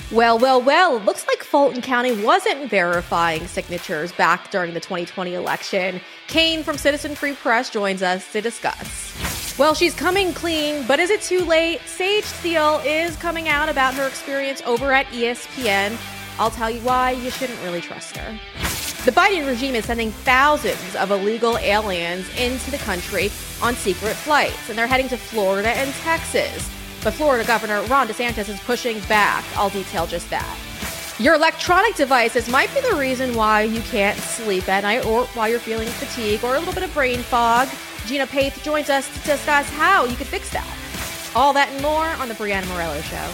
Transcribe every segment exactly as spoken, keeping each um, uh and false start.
Well, well, well, looks like Fulton County wasn't verifying signatures back during the twenty twenty election. Kane from Citizen Free Press joins us to discuss. Well, she's coming clean, but is it too late? Sage Steele is coming out about her experience over at E S P N. I'll tell you why you shouldn't really trust her. The Biden regime is sending thousands of illegal aliens into the country on secret flights, and they're heading to Florida and Texas. But Florida Governor Ron DeSantis is pushing back. I'll detail just that. Your electronic devices might be the reason why you can't sleep at night or why you're feeling fatigue or a little bit of brain fog. Gina Paith joins us to discuss how you could fix that. All that and more on The Brianna Morello Show.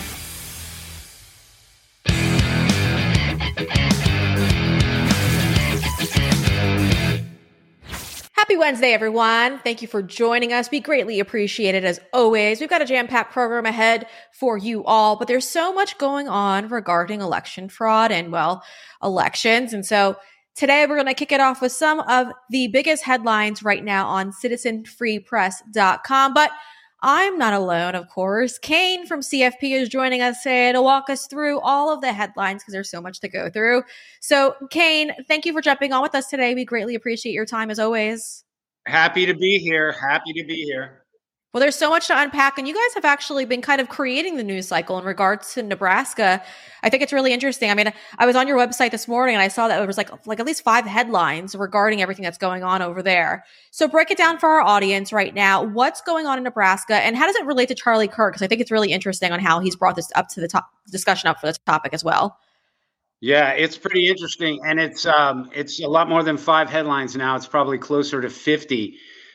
Happy Wednesday, everyone. Thank you for joining us. We greatly appreciate it as always. We've got a jam-packed program ahead for you all, but there's so much going on regarding election fraud and, well, elections. And so today we're going to kick it off with some of the biggest headlines right now on citizen free press dot com. But I'm not alone, of course. Kane from C F P is joining us today to walk us through all of the headlines because there's so much to go through. So, Kane, thank you for jumping on with us today. We greatly appreciate your time as always. Happy to be here. Happy to be here. Well, there's so much to unpack, and you guys have actually been kind of creating the news cycle in regards to Nebraska. I think it's really interesting. I mean, I was on your website this morning, and I saw that there was like, like at least five headlines regarding everything that's going on over there. So break it down for our audience right now. What's going on in Nebraska, and how does it relate to Charlie Kirk? Because I think it's really interesting on how he's brought this up to the top discussion up for this topic as well. Yeah, it's pretty interesting, and it's um, it's a lot more than five headlines now. It's probably closer to fifty.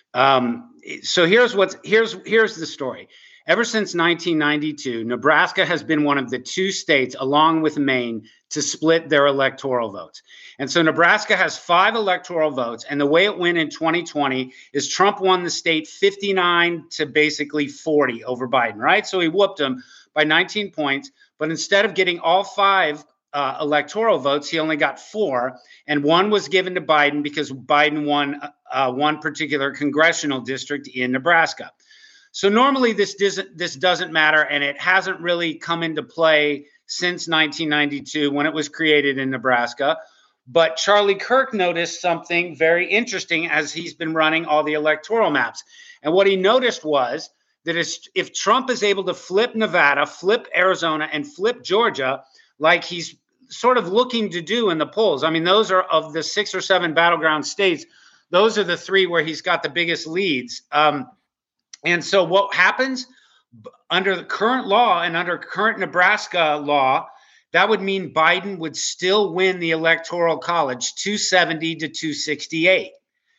Um, so here's what's here's here's the story. Ever since nineteen ninety-two, Nebraska has been one of the two states, along with Maine, to split their electoral votes. And so Nebraska has five electoral votes. And the way it went in twenty twenty is Trump won the state fifty-nine to basically forty over Biden, right? So he whooped him by nineteen points. But instead of getting all five uh, electoral votes, he only got four. And one was given to Biden because Biden won uh, one particular congressional district in Nebraska. So normally this doesn't this doesn't matter, and it hasn't really come into play since nineteen ninety-two when it was created in Nebraska. But Charlie Kirk noticed something very interesting as he's been running all the electoral maps. And what he noticed was that if Trump is able to flip Nevada, flip Arizona, and flip Georgia, like he's sort of looking to do in the polls. I mean, those are of the six or seven battleground states. Those are the three where he's got the biggest leads. Um, And so what happens under the current law and under current Nebraska law, that would mean Biden would still win the Electoral College two seventy to two sixty-eight.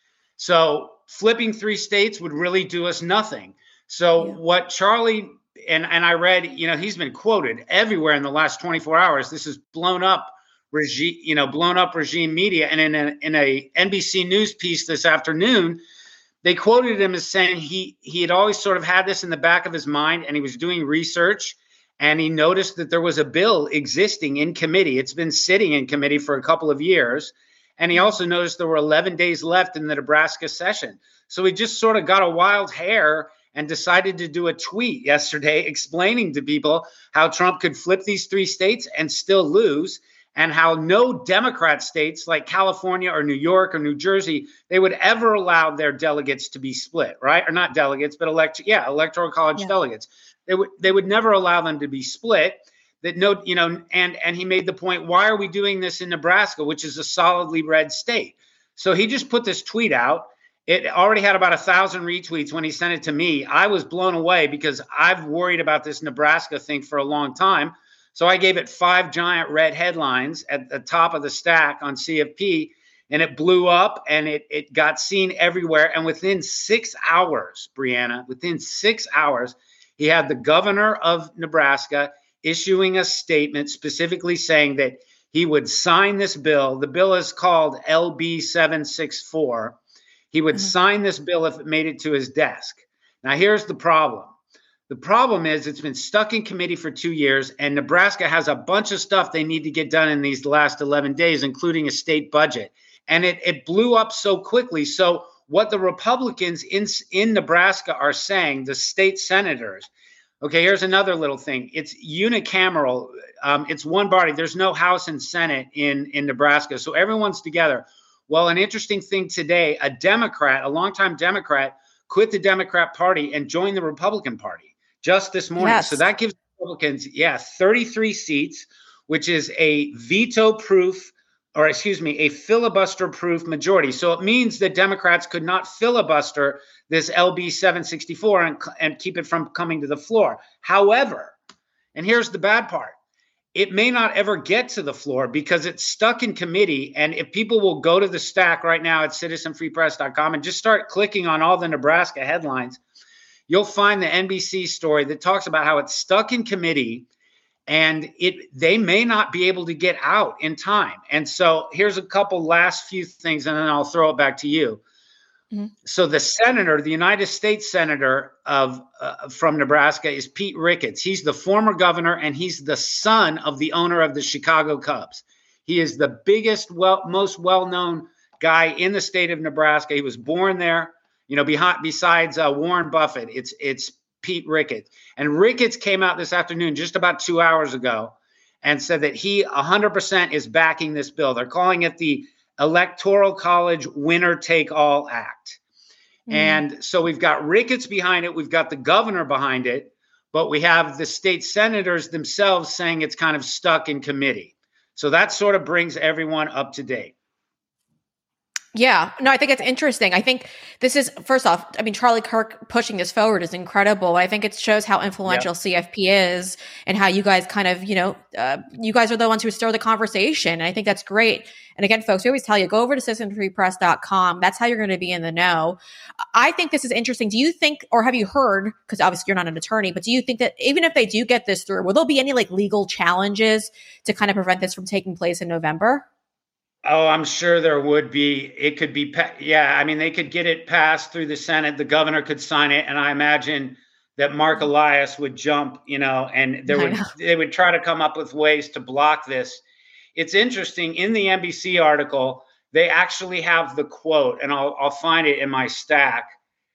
So flipping three states would really do us nothing. So yeah. what Charlie, and, and I read, you know, he's been quoted everywhere in the last twenty-four hours. This is blown up regime, you know, blown up regime media. And in a, in a N B C News piece this afternoon, they quoted him as saying he he had always sort of had this in the back of his mind, and he was doing research, and he noticed that there was a bill existing in committee. It's been sitting in committee for a couple of years. And he also noticed there were eleven days left in the Nebraska session. So he just sort of got a wild hair and decided to do a tweet yesterday explaining to people how Trump could flip these three states and still lose, and how no Democrat states like California or New York or New Jersey, they would ever allow their delegates to be split, right? Or not delegates, but elect, yeah, electoral college yeah. delegates. They would they would never allow them to be split. That no, you know, and and he made the point, why are we doing this in Nebraska, which is a solidly red state? So he just put this tweet out. It already had about a thousand retweets when he sent it to me. I was blown away because I've worried about this Nebraska thing for a long time. So I gave it five giant red headlines at the top of the stack on C F P, and it blew up and it, it got seen everywhere. And within six hours, Brianna, within six hours, he had the governor of Nebraska issuing a statement specifically saying that he would sign this bill. The bill is called L B seven sixty-four. He would mm-hmm. sign this bill if it made it to his desk. Now, here's the problem. The problem is it's been stuck in committee for two years, and Nebraska has a bunch of stuff they need to get done in these last eleven days, including a state budget. And it, it blew up so quickly. So what the Republicans in, in Nebraska are saying, the state senators, Okay, here's another little thing. It's unicameral. Um, it's one body. There's no House and Senate in, in Nebraska. So everyone's together. Well, an interesting thing today, a Democrat, a longtime Democrat, quit the Democrat Party and joined the Republican Party just this morning. Yes. So that gives Republicans, yeah, thirty-three seats, which is a veto-proof, or excuse me, a filibuster-proof majority. So it means that Democrats could not filibuster this L B seven sixty-four and, and keep it from coming to the floor. However, and here's the bad part, it may not ever get to the floor because it's stuck in committee. And if people will go to the stack right now at citizen free press dot com and just start clicking on all the Nebraska headlines, you'll find the N B C story that talks about how it's stuck in committee and it they may not be able to get out in time. And so here's a couple last few things, and then I'll throw it back to you. Mm-hmm. So the senator, the United States senator of uh, from Nebraska is Pete Ricketts. He's the former governor, and he's the son of the owner of the Chicago Cubs. He is the biggest, well, most well-known guy in the state of Nebraska. He was born there. You know, behind, besides uh, Warren Buffett, it's it's Pete Ricketts. And Ricketts came out this afternoon, just about two hours ago, and said that he one hundred percent is backing this bill. They're calling it the Electoral College Winner Take All Act. Mm. And so we've got Ricketts behind it. We've got the governor behind it, but we have the state senators themselves saying it's kind of stuck in committee. So that sort of brings everyone up to date. Yeah, no, I think it's interesting. I think this is, first off, I mean, Charlie Kirk pushing this forward is incredible. I think it shows how influential yep. C F P is and how you guys kind of, you know, uh, you guys are the ones who stir the conversation. And I think that's great. And again, folks, we always tell you, go over to citizen free press dot com. That's how you're going to be in the know. I think this is interesting. Do you think, or have you heard, because obviously you're not an attorney, but do you think that even if they do get this through, will there be any like legal challenges to kind of prevent this from taking place in November? Oh, I'm sure there would be. It could be, yeah. I mean, they could get it passed through the Senate. The governor could sign it, and I imagine that Mark Elias would jump, you know, and there would they would try to come up with ways to block this. It's interesting. In the N B C article, they actually have the quote, and I'll I'll find it in my stack.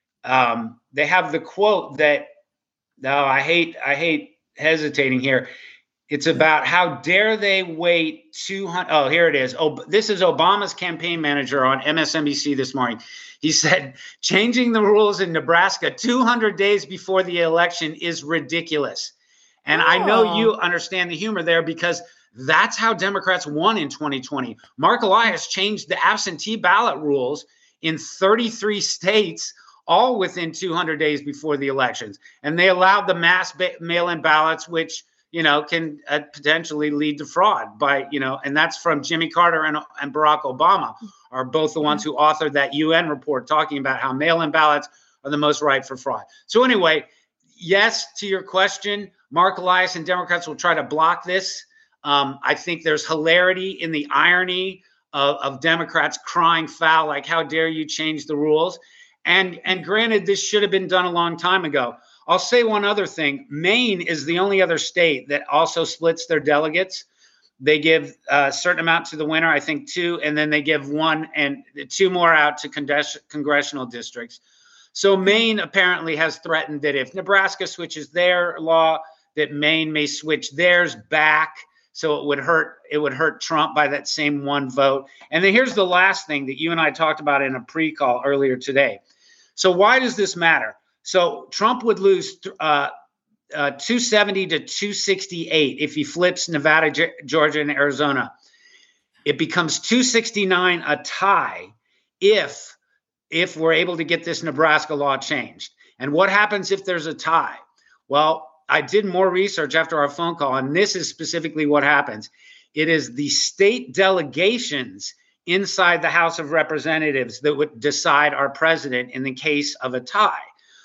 Um, they have the quote that, no, I hate I hate hesitating here. It's about how dare they wait two hundred. Oh, here it is. Oh, this is Obama's campaign manager on M S N B C this morning. He said, changing the rules in Nebraska two hundred days before the election is ridiculous. And oh. I know you understand the humor there because that's how Democrats won in twenty twenty. Mark Elias changed the absentee ballot rules in thirty-three states, all within two hundred days before the elections. And they allowed the mass ba- mail-in ballots, which you know, can uh, potentially lead to fraud by, you know, and that's from Jimmy Carter and, and Barack Obama are both the ones who authored that U N report talking about how mail-in ballots are the most ripe for fraud. So anyway, yes, to your question, Mark Elias and Democrats will try to block this. Um, I think there's hilarity in the irony of, of Democrats crying foul, like, how dare you change the rules? And, and granted, this should have been done a long time ago. I'll say one other thing. Maine is the only other state that also splits their delegates. They give a certain amount to the winner, I think two, and then they give one and two more out to congres- congressional districts. So Maine apparently has threatened that if Nebraska switches their law, that Maine may switch theirs back. So it would hurt, it would hurt Trump by that same one vote. And then here's the last thing that you and I talked about in a pre-call earlier today. So why does this matter? So Trump would lose uh, uh, two seventy to two sixty-eight if he flips Nevada, G- Georgia, and Arizona. It becomes two sixty-nine, a tie, if if we're able to get this Nebraska law changed. And what happens if there's a tie? Well, I did more research after our phone call, and this is specifically what happens. It is the state delegations inside the House of Representatives that would decide our president in the case of a tie.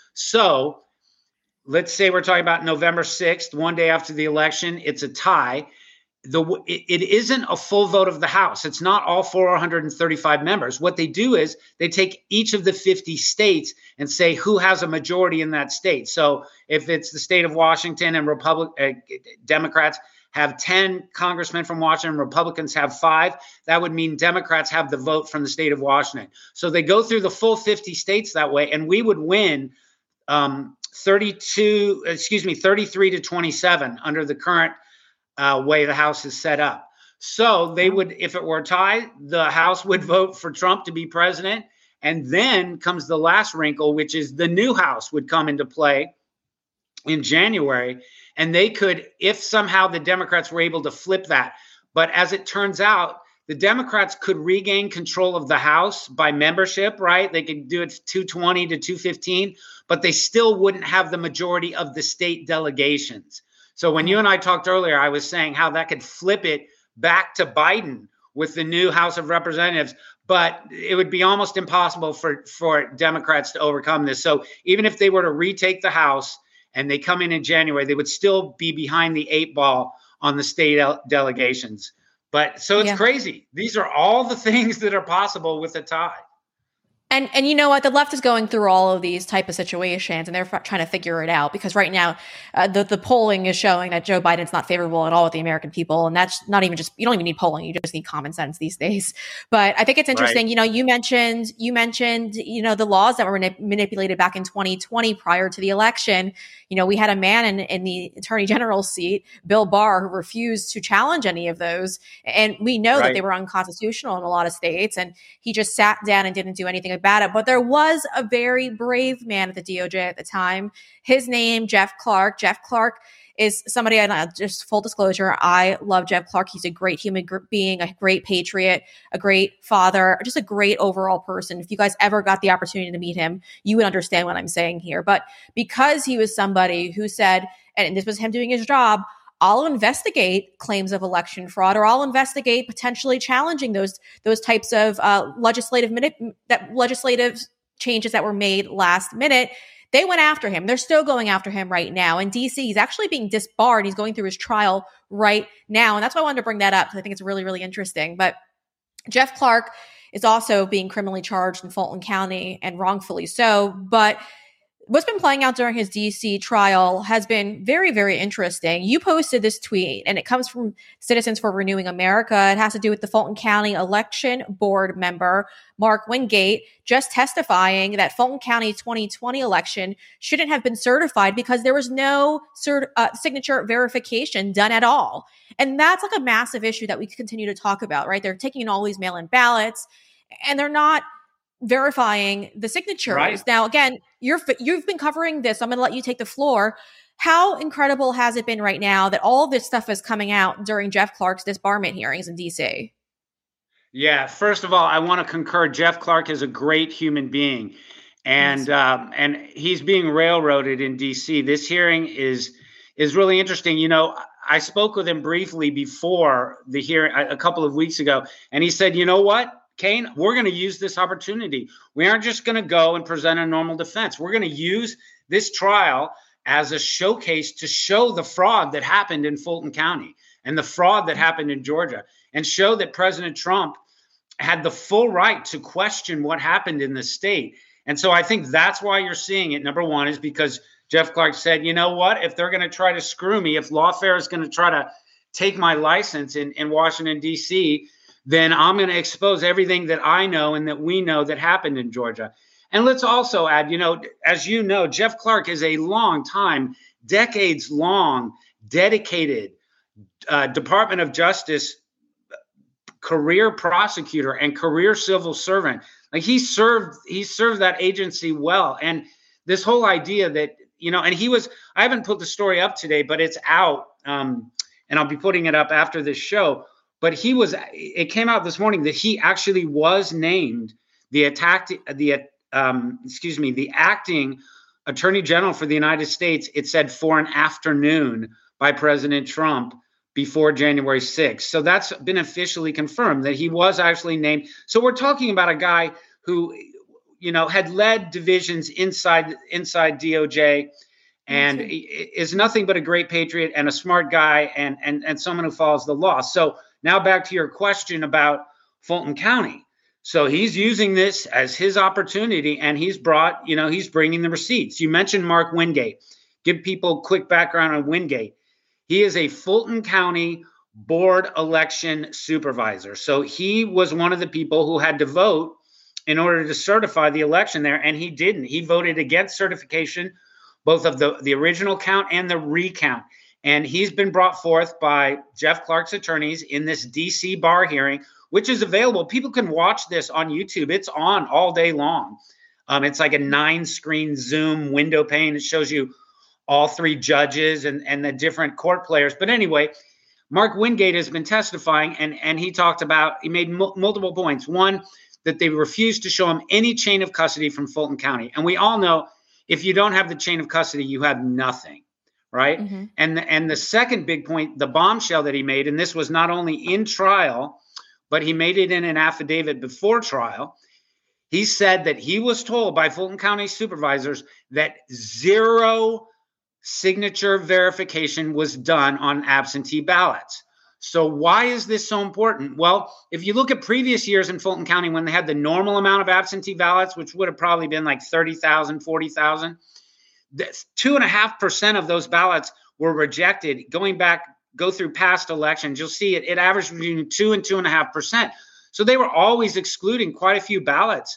So let's say we're talking about November sixth, one day after the election, it's a tie. The, it, it isn't a full vote of the House. It's not all four hundred thirty-five members. What they do is they take each of the fifty states and say who has a majority in that state. So if it's the state of Washington and Republic, uh, Democrats have ten congressmen from Washington, Republicans have five, that would mean Democrats have the vote from the state of Washington. So they go through the full fifty states that way, and we would win Um, thirty-two, excuse me, thirty-three to twenty-seven under the current uh, way the House is set up. So they would, if it were a tie, the House would vote for Trump to be president. And then comes the last wrinkle, which is the new House would come into play in January. And they could, if somehow the Democrats were able to flip that. But as it turns out, the Democrats could regain control of the House by membership, right? They could do it two twenty to two fifteen, but they still wouldn't have the majority of the state delegations. So when you and I talked earlier, I was saying how that could flip it back to Biden with the new House of Representatives, but it would be almost impossible for, for Democrats to overcome this. So even if they were to retake the House and they come in in January, they would still be behind the eight ball on the state delegations. But so it's yeah. crazy. These are all the things that are possible with a tie. And and you know what? The left is going through all of these type of situations, and they're f- trying to figure it out because right now uh, the the polling is showing that Joe Biden's not favorable at all with the American people, and that's not even just you don't even need polling; you just need common sense these days. But I think it's interesting. Right. You know, you mentioned you mentioned you know the laws that were manip- manipulated back in twenty twenty prior to the election. You know, we had a man in, in the Attorney General's seat, Bill Barr, who refused to challenge any of those, and we know right. that they were unconstitutional in a lot of states, and he just sat down and didn't do anything about it. But there was a very brave man at the D O J at the time. His name, Jeff Clark. Jeff Clark is somebody, and just full disclosure, I love Jeff Clark. He's a great human being, a great patriot, a great father, just a great overall person. If you guys ever got the opportunity to meet him, you would understand what I'm saying here. But because he was somebody who said, and this was him doing his job, I'll investigate claims of election fraud, or I'll investigate potentially challenging those those types of uh, legislative minute, that legislative changes that were made last minute. They went after him. They're still going after him right now. In D C, he's actually being disbarred. He's going through his trial right now. And that's why I wanted to bring that up, because I think it's really, really interesting. But Jeff Clark is also being criminally charged in Fulton County, and wrongfully so. But what's been playing out during his D C trial has been very, very interesting. You posted this tweet, and it comes from Citizens for Renewing America. It has to do with the Fulton County Election Board member, Mark Wingate, just testifying that Fulton County twenty twenty election shouldn't have been certified because there was no cert- uh, signature verification done at all. And that's like a massive issue that we continue to talk about, right? They're taking all these mail-in ballots, and they're not verifying the signatures. Right. Now, again, you're you've been covering this. I'm going to let you take the floor. How incredible has it been right now that all this stuff is coming out during Jeff Clark's disbarment hearings in D C? Yeah, first of all, I want to concur. Jeff Clark is a great human being, and yes. um, and he's being railroaded in D C. This hearing is is really interesting. You know, I spoke with him briefly before the hearing a couple of weeks ago, and he said, "You know what, Kane, we're going to use this opportunity. We aren't just going to go and present a normal defense. We're going to use this trial as a showcase to show the fraud that happened in Fulton County and the fraud that happened in Georgia, and show that President Trump had the full right to question what happened in the state." And so I think that's why you're seeing it. Number one is because Jeff Clark said, you know what, if they're going to try to screw me, if lawfare is going to try to take my license in, in Washington, D C, then I'm going to expose everything that I know and that we know that happened in Georgia. And let's also add, you know, as you know, Jeff Clark is a long time, decades long, dedicated uh, Department of Justice career prosecutor and career civil servant. Like he served, he served that agency well. And this whole idea that, you know, and he was, I haven't put the story up today, but it's out. Um, and I'll be putting it up after this show. But he was, it came out this morning that he actually was named the attack, the, um, excuse me, the acting Attorney General for the United States. It said for an afternoon by President Trump before January sixth. So that's been officially confirmed that he was actually named. So we're talking about a guy who, you know, had led divisions inside, inside D O J, and mm-hmm. is nothing but a great patriot and a smart guy, and, and, and someone who follows the law. So now back to your question about Fulton County. So he's using this as his opportunity, and he's brought, you know, he's bringing the receipts. You mentioned Mark Wingate. Give people quick background on Wingate. He is a Fulton County board election supervisor. So he was one of the people who had to vote in order to certify the election there, and he didn't. He voted against certification, both of the, the original count and the recount. And he's been brought forth by Jeff Clark's attorneys in this D C bar hearing, which is available. People can watch this on YouTube. It's on all day long. Um, it's like a nine-screen Zoom window pane. It shows you all three judges and, and the different court players. But anyway, Mark Wingate has been testifying, and, and he talked about, he made m- multiple points. One, that they refused to show him any chain of custody from Fulton County. And we all know if you don't have the chain of custody, you have nothing. Right. Mm-hmm. And, the, and the second big point, the bombshell that he made, and this was not only in trial, but he made it in an affidavit before trial. He said that he was told by Fulton County supervisors that zero signature verification was done on absentee ballots. So why is this so important? Well, if you look at previous years in Fulton County when they had the normal amount of absentee ballots, which would have probably been like thirty thousand, forty thousand, two and a half percent of those ballots were rejected. Going back, go through past elections, you'll see it, it averaged between two and two and a half percent. So they were always excluding quite a few ballots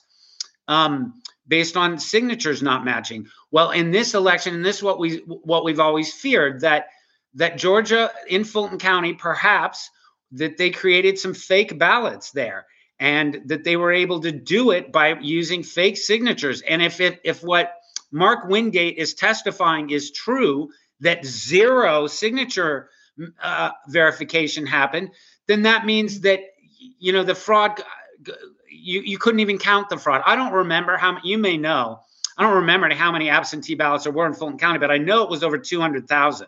um, based on signatures not matching. Well, in this election, and this is what we what we've always feared, that that Georgia in Fulton County, perhaps that they created some fake ballots there, and that they were able to do it by using fake signatures. And if it, if what Mark Wingate is testifying is true, that zero signature uh, verification happened, then that means that, you know, the fraud, you, you couldn't even count the fraud. I don't remember how, you may know, I don't remember how many absentee ballots there were in Fulton County, but I know it was over two hundred thousand.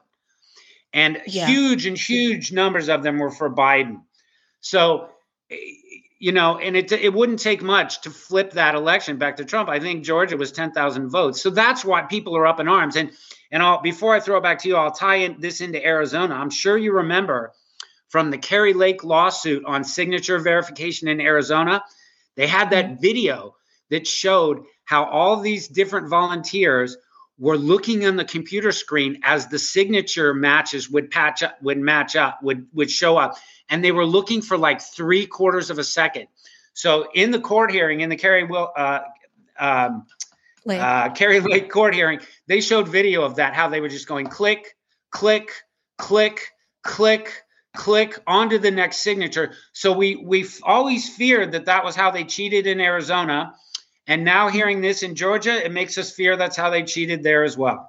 And yeah. huge and huge numbers of them were for Biden. So, you know, and it it wouldn't take much to flip that election back to Trump. I think Georgia was ten thousand votes. So that's why people are up in arms. And and I'll, before I throw it back to you, I'll tie in this into Arizona. I'm sure you remember from the Kerry Lake lawsuit on signature verification in Arizona, they had that mm-hmm. video that showed how all these different volunteers were looking on the computer screen as the signature matches would patch up, would match up, would would show up. And they were looking for like three quarters of a second. So in the court hearing, in the Kerry Will, uh, um, Lake. Uh, Kerry Lake court hearing, they showed video of that, how they were just going click, click, click, click, click onto the next signature. So we we've always feared that that was how they cheated in Arizona. And now hearing this in Georgia, it makes us fear that's how they cheated there as well.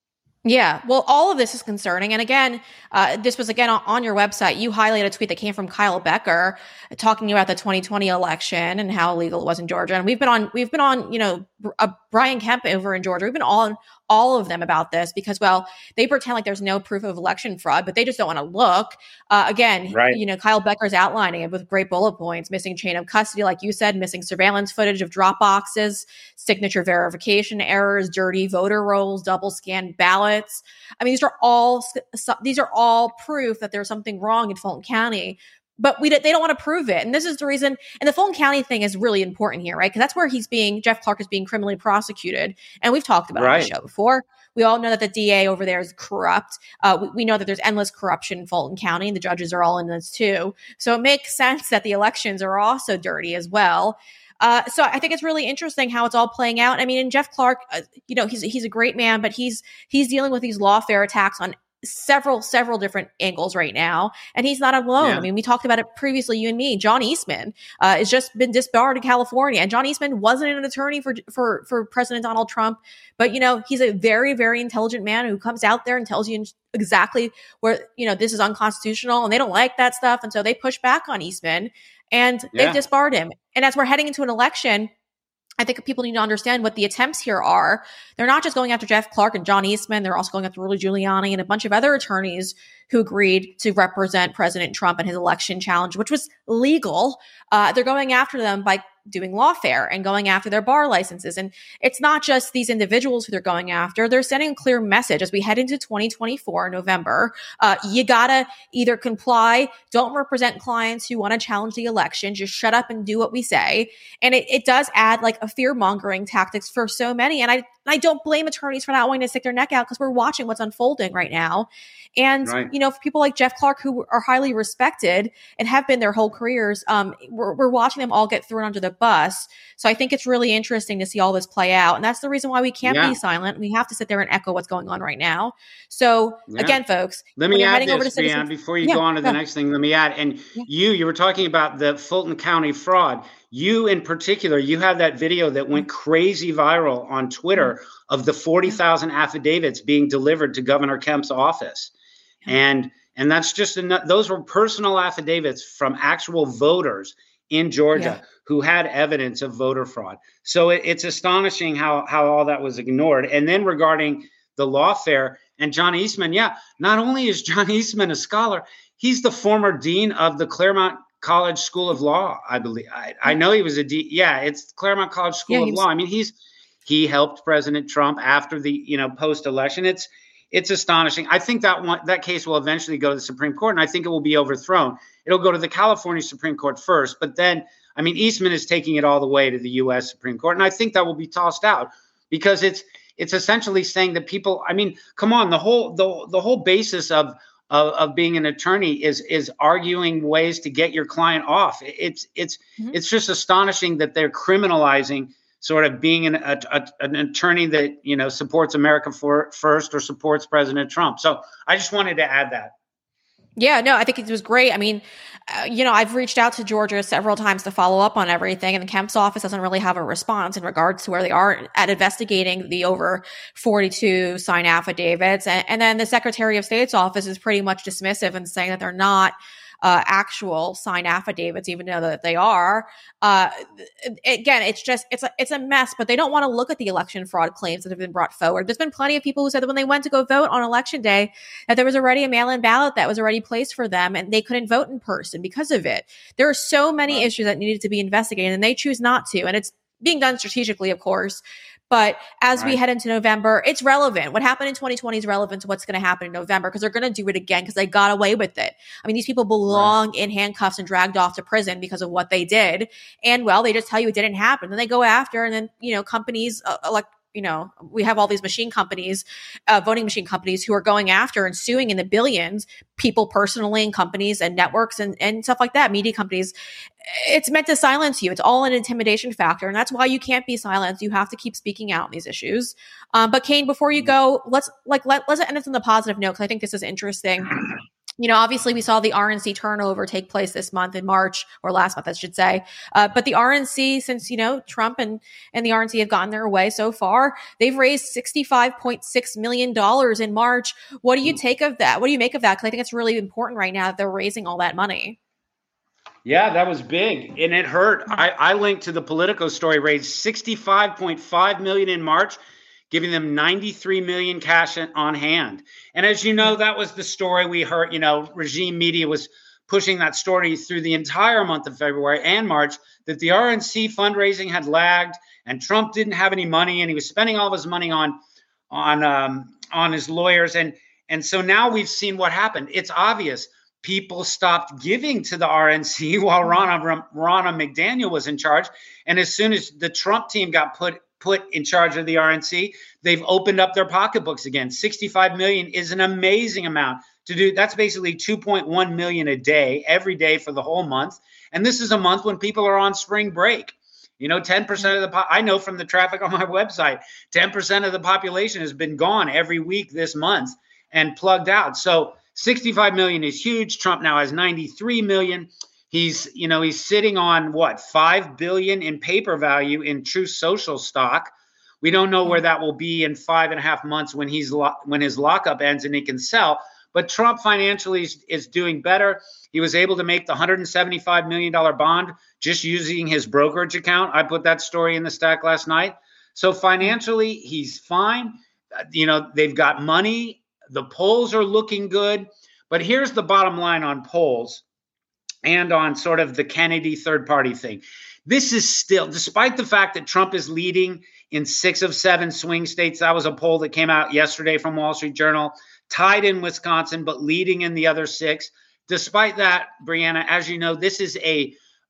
Yeah, well, all of this is concerning. And again, uh, this was again on, on your website. You highlighted a tweet that came from Kyle Becker talking about the twenty twenty election and how illegal it was in Georgia. And we've been on, we've been on, you know, uh, Brian Kemp over in Georgia. We've been on all of them about this because, well, they pretend like there's no proof of election fraud, but they just don't want to look. Uh, again, right. you know, Kyle Becker's outlining it with great bullet points: missing chain of custody, like you said, missing surveillance footage of drop boxes, signature verification errors, dirty voter rolls, double scanned ballots. I mean, these are all these are all proof that there's something wrong in Fulton County. But we they don't want to prove it. And this is the reason. And the Fulton County thing is really important here, right? Because that's where he's being, Jeff Clark is being criminally prosecuted. And we've talked about right. it on the show before. We all know that the D A over there is corrupt. Uh, we, we know that there's endless corruption in Fulton County, and the judges are all in this too. So it makes sense that the elections are also dirty as well. Uh, so I think it's really interesting how it's all playing out. I mean, and Jeff Clark, uh, you know, he's he's a great man, but he's he's dealing with these lawfare attacks on several, several different angles right now. And he's not alone. Yeah. I mean, we talked about it previously, you and me. John Eastman uh, has just been disbarred in California. And John Eastman wasn't an attorney for, for, for President Donald Trump. But, you know, he's a very, very intelligent man who comes out there and tells you exactly where, you know, this is unconstitutional. And they don't like that stuff. And so they push back on Eastman and yeah. they've disbarred him. And as we're heading into an election, I think people need to understand what the attempts here are. They're not just going after Jeff Clark and John Eastman. They're also going after Rudy Giuliani and a bunch of other attorneys who agreed to represent President Trump in his election challenge, which was legal. Uh, they're going after them by doing lawfare and going after their bar licenses. And it's not just these individuals who they're going after. They're sending a clear message as we head into twenty twenty-four, November. Uh, you gotta either comply, don't represent clients who want to challenge the election, just shut up and do what we say. And it, it does add like a fear-mongering tactics for so many. And I, I don't blame attorneys for not wanting to stick their neck out because we're watching what's unfolding right now. And, right. you know, for people like Jeff Clark, who are highly respected and have been their whole careers, um, we're, we're watching them all get thrown under the bus. So I think it's really interesting to see all this play out. And that's the reason why we can't Yeah. be silent. We have to sit there and echo what's going on right now. So Yeah. again, folks, let when me you're add heading over to this, Citizens, Brianne, before you yeah, go on to the yeah, next thing, let me add, and yeah. you, you were talking about the Fulton County fraud. You in particular, you have that video that went crazy viral on Twitter of the forty thousand affidavits being delivered to Governor Kemp's office. And and that's just enough. Those were personal affidavits from actual voters in Georgia Yeah. who had evidence of voter fraud. So it, it's astonishing how how all that was ignored. And then regarding the lawfare and John Eastman, yeah, not only is John Eastman a scholar, he's the former dean of the Claremont College School of Law, I believe. I, I know he was a dean. Yeah, it's Claremont College School Yeah, of he was- Law. I mean, he's he helped President Trump after the, you know, post-election. It's it's astonishing. I think that one that case will eventually go to the Supreme Court, and I think it will be overthrown. It'll go to the California Supreme Court first, but then, I mean, Eastman is taking it all the way to the U S Supreme Court, and I think that will be tossed out because it's it's essentially saying that people. I mean, come on, the whole the the whole basis of of, of being an attorney is is arguing ways to get your client off. It's it's mm-hmm. it's just astonishing that they're criminalizing sort of being an, a, a, an attorney that, you know, supports America for, first or supports President Trump. So I just wanted to add that. Yeah, no, I think it was great. I mean, uh, you know, I've reached out to Georgia several times to follow up on everything, and the Kemp's office doesn't really have a response in regards to where they are at investigating the over forty-two signed affidavits. And, and then the Secretary of State's office is pretty much dismissive and saying that they're not Uh, actual signed affidavits, even though that they are. Uh, again, it's just it's a it's a mess. But they don't want to look at the election fraud claims that have been brought forward. There's been plenty of people who said that when they went to go vote on election day, that there was already a mail-in ballot that was already placed for them, and they couldn't vote in person because of it. There are so many right. issues that needed to be investigated, and they choose not to. And it's being done strategically, of course. But as right. we head into November, it's relevant. What happened in twenty twenty is relevant to what's going to happen in November, because they're going to do it again because they got away with it. I mean, these people belong right. in handcuffs and dragged off to prison because of what they did. And, well, they just tell you it didn't happen. Then they go after, and then, you know, companies uh, like, you know, we have all these machine companies, uh, voting machine companies who are going after and suing in the billions, people personally and companies and networks and, and stuff like that, media companies. It's meant to silence you. It's all an intimidation factor. And that's why you can't be silenced. You have to keep speaking out on these issues. Um, but Kane, before you go, let's like, let, let's end this on a positive note, because I think this is interesting. You know, obviously we saw the R N C turnover take place this month in March, or last month, I should say. Uh, but the R N C, since, you know, Trump and, and the R N C have gotten their way so far, they've raised sixty-five point six million dollars in March. What do you take of that? What do you make of that? Because I think it's really important right now that they're raising all that money. Yeah, that was big, and it hurt. I, I linked to the Politico story, raised sixty-five point five million dollars in March, giving them ninety-three million dollars cash on hand. And as you know, that was the story we heard. You know, regime media was pushing that story through the entire month of February and March, that the R N C fundraising had lagged and Trump didn't have any money, and he was spending all of his money on on um, on his lawyers. And and so now we've seen what happened. It's obvious. People stopped giving to the R N C while Ronna, Ronna McDaniel was in charge. And as soon as the Trump team got put put in charge of the R N C, they've opened up their pocketbooks again. sixty-five million is an amazing amount to do. That's basically two point one million a day, every day for the whole month. And this is a month when people are on spring break. You know, ten percent of the, po- I know from the traffic on my website, ten percent of the population has been gone every week this month and plugged out. So sixty-five million is huge. Trump now has ninety-three million. He's, you know, he's sitting on what, five billion in paper value in Truth Social stock. We don't know where that will be in five and a half months when he's lo- when his lockup ends and he can sell. But Trump financially is, is doing better. He was able to make the one hundred seventy-five million dollars bond just using his brokerage account. I put that story in the stack last night. So financially, he's fine. You know, they've got money. The polls are looking good. But here's the bottom line on polls and on sort of the Kennedy third party thing. This is still, despite the fact that Trump is leading in six of seven swing states. That was a poll that came out yesterday from Wall Street Journal, tied in Wisconsin, but leading in the other six. Despite that, Brianna, as you know, this is a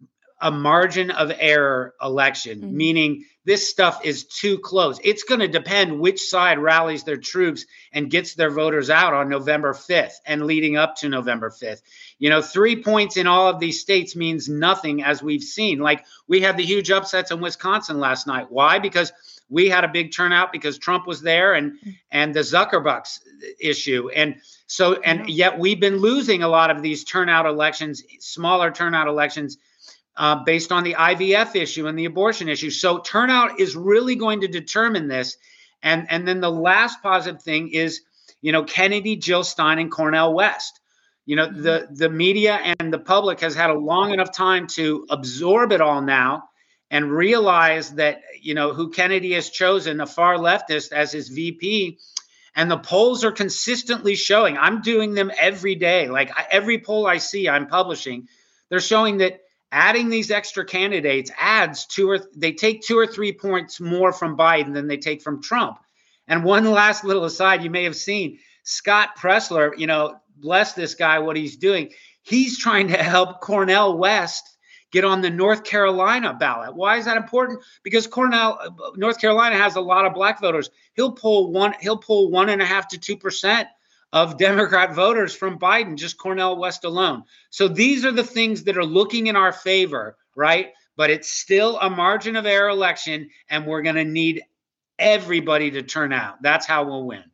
a margin of error election, mm-hmm. meaning this stuff is too close. It's going to depend which side rallies their troops and gets their voters out on November fifth and leading up to November fifth. You know, three points in all of these states means nothing, as we've seen. Like, we had the huge upsets in Wisconsin last night. Why? Because we had a big turnout because Trump was there and and the Zuckerbucks issue. And so, and yet we've been losing a lot of these turnout elections, smaller turnout elections, uh, based on the I V F issue and the abortion issue. So turnout is really going to determine this. And, and then the last positive thing is, you know, Kennedy, Jill Stein, and Cornel West. You know, the, the media and the public has had a long enough time to absorb it all now and realize that, you know, who Kennedy has chosen, a far leftist, as his V P. And the polls are consistently showing, I'm doing them every day. Like, I, every poll I see, I'm publishing. They're showing that adding these extra candidates adds two or they take two or three points more from Biden than they take from Trump. And one last little aside, you may have seen Scott Presler, you know, bless this guy, what he's doing. He's trying to help Cornel West get on the North Carolina ballot. Why is that important? Because Cornell, North Carolina has a lot of black voters. He'll pull one, he'll pull one and a half to two percent of Democrat voters from Biden, just Cornel West alone. So these are the things that are looking in our favor, right? But it's still a margin of error election, and we're going to need everybody to turn out. That's how we'll win.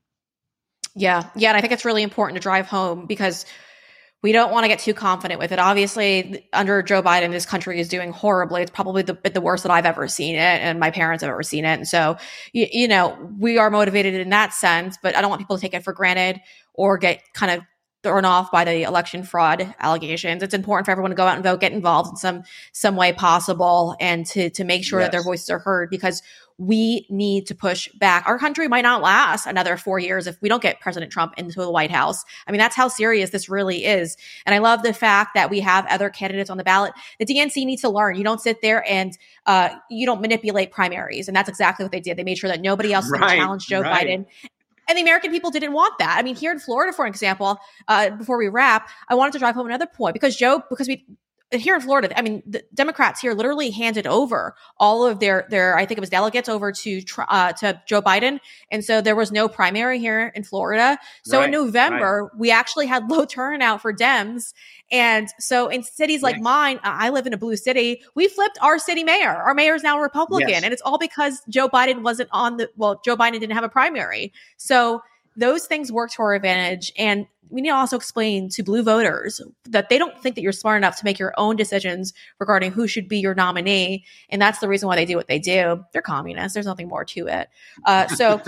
Yeah. Yeah. And I think it's really important to drive home because we don't want to get too confident with it. Obviously, under Joe Biden, this country is doing horribly. It's probably the, the worst that I've ever seen it, and my parents have ever seen it. And so, you, you know, we are motivated in that sense, but I don't want people to take it for granted or get kind of thrown off by the election fraud allegations. It's important for everyone to go out and vote, get involved in some some way possible, and to to make sure yes. that their voices are heard, because we need to push back. Our country might not last another four years if we don't get President Trump into the White House. I mean, that's how serious this really is. And I love the fact that we have other candidates on the ballot. The D N C needs to learn. You don't sit there and uh, you don't manipulate primaries. And that's exactly what they did. They made sure that nobody else right, can challenge Joe right. Biden. And the American people didn't want that. I mean, here in Florida, for example, uh, before we wrap, I wanted to drive home another point because Joe, because we, here in Florida, I mean, the Democrats here literally handed over all of their, their, I think it was delegates over to, uh, to Joe Biden. And so there was no primary here in Florida. So right, in November, right. we actually had low turnout for Dems. And so in cities like yes. mine, I live in a blue city, we flipped our city mayor. Our mayor is now a Republican. Yes. And it's all because Joe Biden wasn't on the, well, Joe Biden didn't have a primary. So those things work to our advantage. And we need to also explain to blue voters that they don't think that you're smart enough to make your own decisions regarding who should be your nominee. And that's the reason why they do what they do. They're communists. There's nothing more to it. Uh, so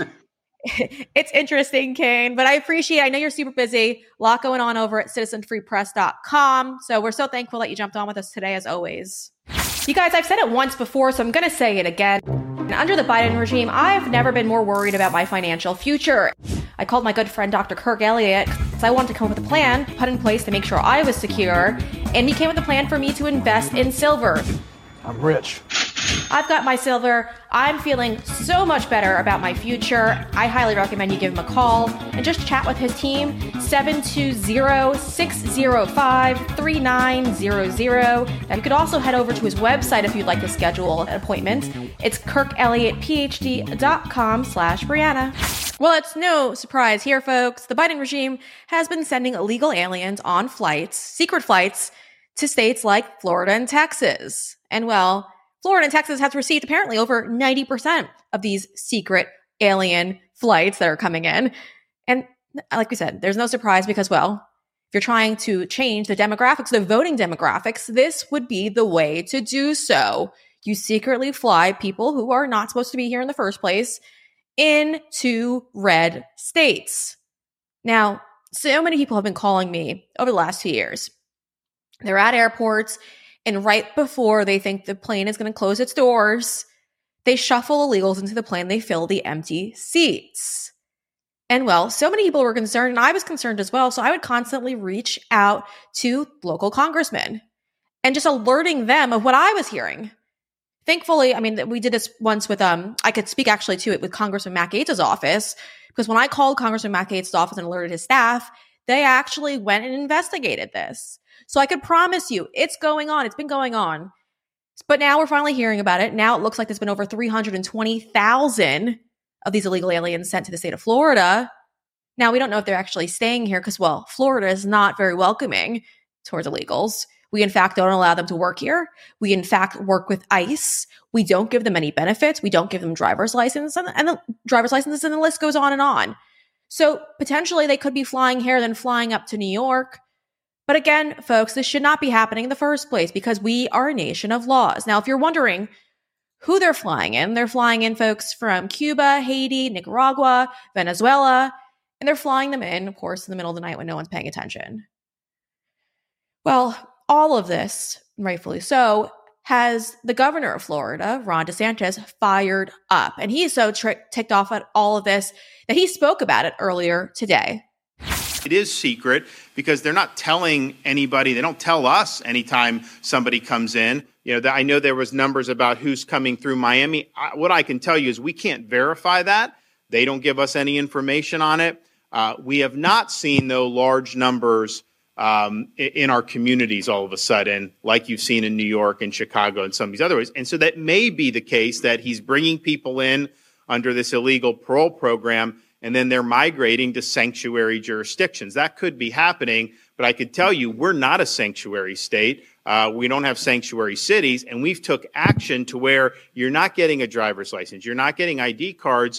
it's interesting, Kane, but I appreciate, I know you're super busy, a lot going on over at citizen free press dot com. So we're so thankful that you jumped on with us today, as always. You guys, I've said it once before, so I'm going to say it again. Under the Biden regime, I've never been more worried about my financial future. I called my good friend Doctor Kirk Elliott because I wanted to come up with a plan put in place to make sure I was secure, and he came with a plan for me to invest in silver. I'm rich. I've got my silver. I'm feeling so much better about my future. I highly recommend you give him a call and just chat with his team, seven two zero, six zero five, three nine zero zero. And you could also head over to his website if you'd like to schedule an appointment. It's kirk elliott p h d dot com slash Brianna. Well, it's no surprise here, folks. The Biden regime has been sending illegal aliens on flights, secret flights, to states like Florida and Texas. And well, Florida and Texas has received apparently over ninety percent of these secret alien flights that are coming in. And like we said, there's no surprise because, well, if you're trying to change the demographics, the voting demographics, this would be the way to do so. You secretly fly people who are not supposed to be here in the first place into red states. Now, so many people have been calling me over the last two years. They're at airports, and right before they think the plane is going to close its doors, they shuffle illegals into the plane. They fill the empty seats. And well, so many people were concerned, and I was concerned as well. So I would constantly reach out to local congressmen and just alerting them of what I was hearing. Thankfully, I mean, we did this once with, um, I could speak actually to it with Congressman Matt Gaetz's office, because when I called Congressman Matt Gaetz's office and alerted his staff, they actually went and investigated this. So I could promise you it's going on. It's been going on. But now we're finally hearing about it. Now it looks like there's been over three hundred twenty thousand of these illegal aliens sent to the state of Florida. Now, we don't know if they're actually staying here because, well, Florida is not very welcoming towards illegals. We, in fact, don't allow them to work here. We, in fact, work with ICE. We don't give them any benefits. We don't give them driver's license and, and the driver's licenses, and the list goes on and on. So potentially they could be flying here, then flying up to New York. But again, folks, this should not be happening in the first place because we are a nation of laws. Now, if you're wondering who they're flying in, they're flying in folks from Cuba, Haiti, Nicaragua, Venezuela, and they're flying them in, of course, in the middle of the night when no one's paying attention. Well, all of this, rightfully so, has the governor of Florida, Ron DeSantis, fired up. And he is so tri- ticked off at all of this that he spoke about it earlier today. It is secret because they're not telling anybody. They don't tell us anytime somebody comes in. You know, I know there was numbers about who's coming through Miami. I, what I can tell you is we can't verify that. They don't give us any information on it. Uh, we have not seen, though, large numbers um, in our communities all of a sudden, like you've seen in New York and Chicago and some of these other ways. And so that may be the case that he's bringing people in under this illegal parole program, and then they're migrating to sanctuary jurisdictions. That could be happening, but I could tell you we're not a sanctuary state. Uh, we don't have sanctuary cities, and we've took action to where you're not getting a driver's license, you're not getting I D cards,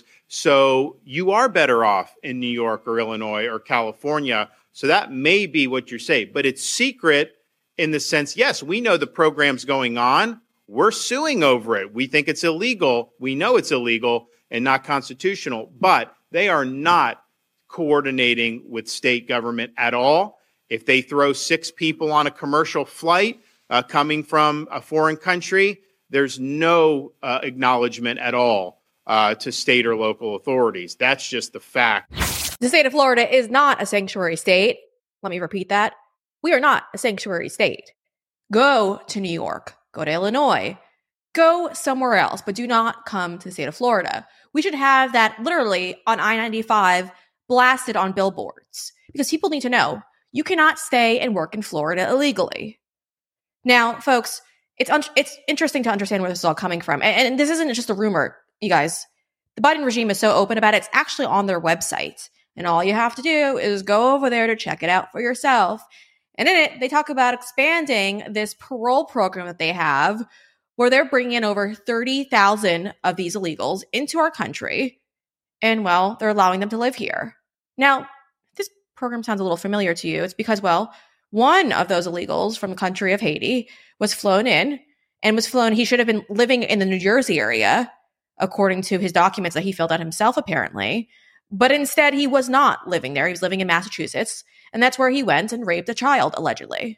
so you are better off in New York or Illinois or California. So that may be what you're saying, but it's secret in the sense, yes, we know the program's going on. We're suing over it. We think it's illegal. We know it's illegal and not constitutional, but they are not coordinating with state government at all. If they throw six people on a commercial flight uh, coming from a foreign country, there's no uh, acknowledgement at all uh, to state or local authorities. That's just the fact. The state of Florida is not a sanctuary state. Let me repeat that. We are not a sanctuary state. Go to New York. Go to Illinois. Go somewhere else, but do not come to the state of Florida. We should have that literally on I ninety-five blasted on billboards because people need to know you cannot stay and work in Florida illegally. Now, folks, it's un- it's interesting to understand where this is all coming from. And, and this isn't just a rumor, you guys. The Biden regime is so open about it. It's actually on their website. And all you have to do is go over there to check it out for yourself. And in it, they talk about expanding this parole program that they have where they're bringing in over thirty thousand of these illegals into our country. And, well, they're allowing them to live here. Now, this program sounds a little familiar to you. It's because, well, one of those illegals from the country of Haiti was flown in and was flown. He should have been living in the New Jersey area, according to his documents that he filled out himself, apparently. But instead, he was not living there. He was living in Massachusetts. And that's where he went and raped a child, allegedly.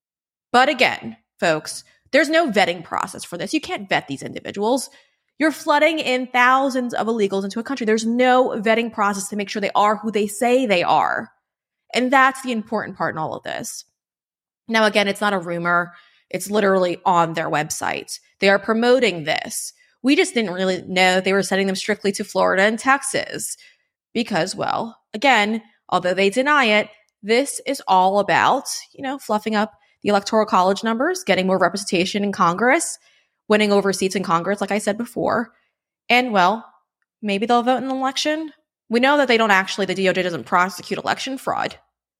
But again, folks, there's no vetting process for this. You can't vet these individuals. You're flooding in thousands of illegals into a country. There's no vetting process to make sure they are who they say they are. And that's the important part in all of this. Now, again, it's not a rumor. It's literally on their website. They are promoting this. We just didn't really know they were sending them strictly to Florida and Texas because, well, again, although they deny it, this is all about, you know, fluffing up the Electoral College numbers, getting more representation in Congress, winning over seats in Congress, like I said before. And, well, maybe they'll vote in the election. We know that they don't actually, the D O J doesn't prosecute election fraud.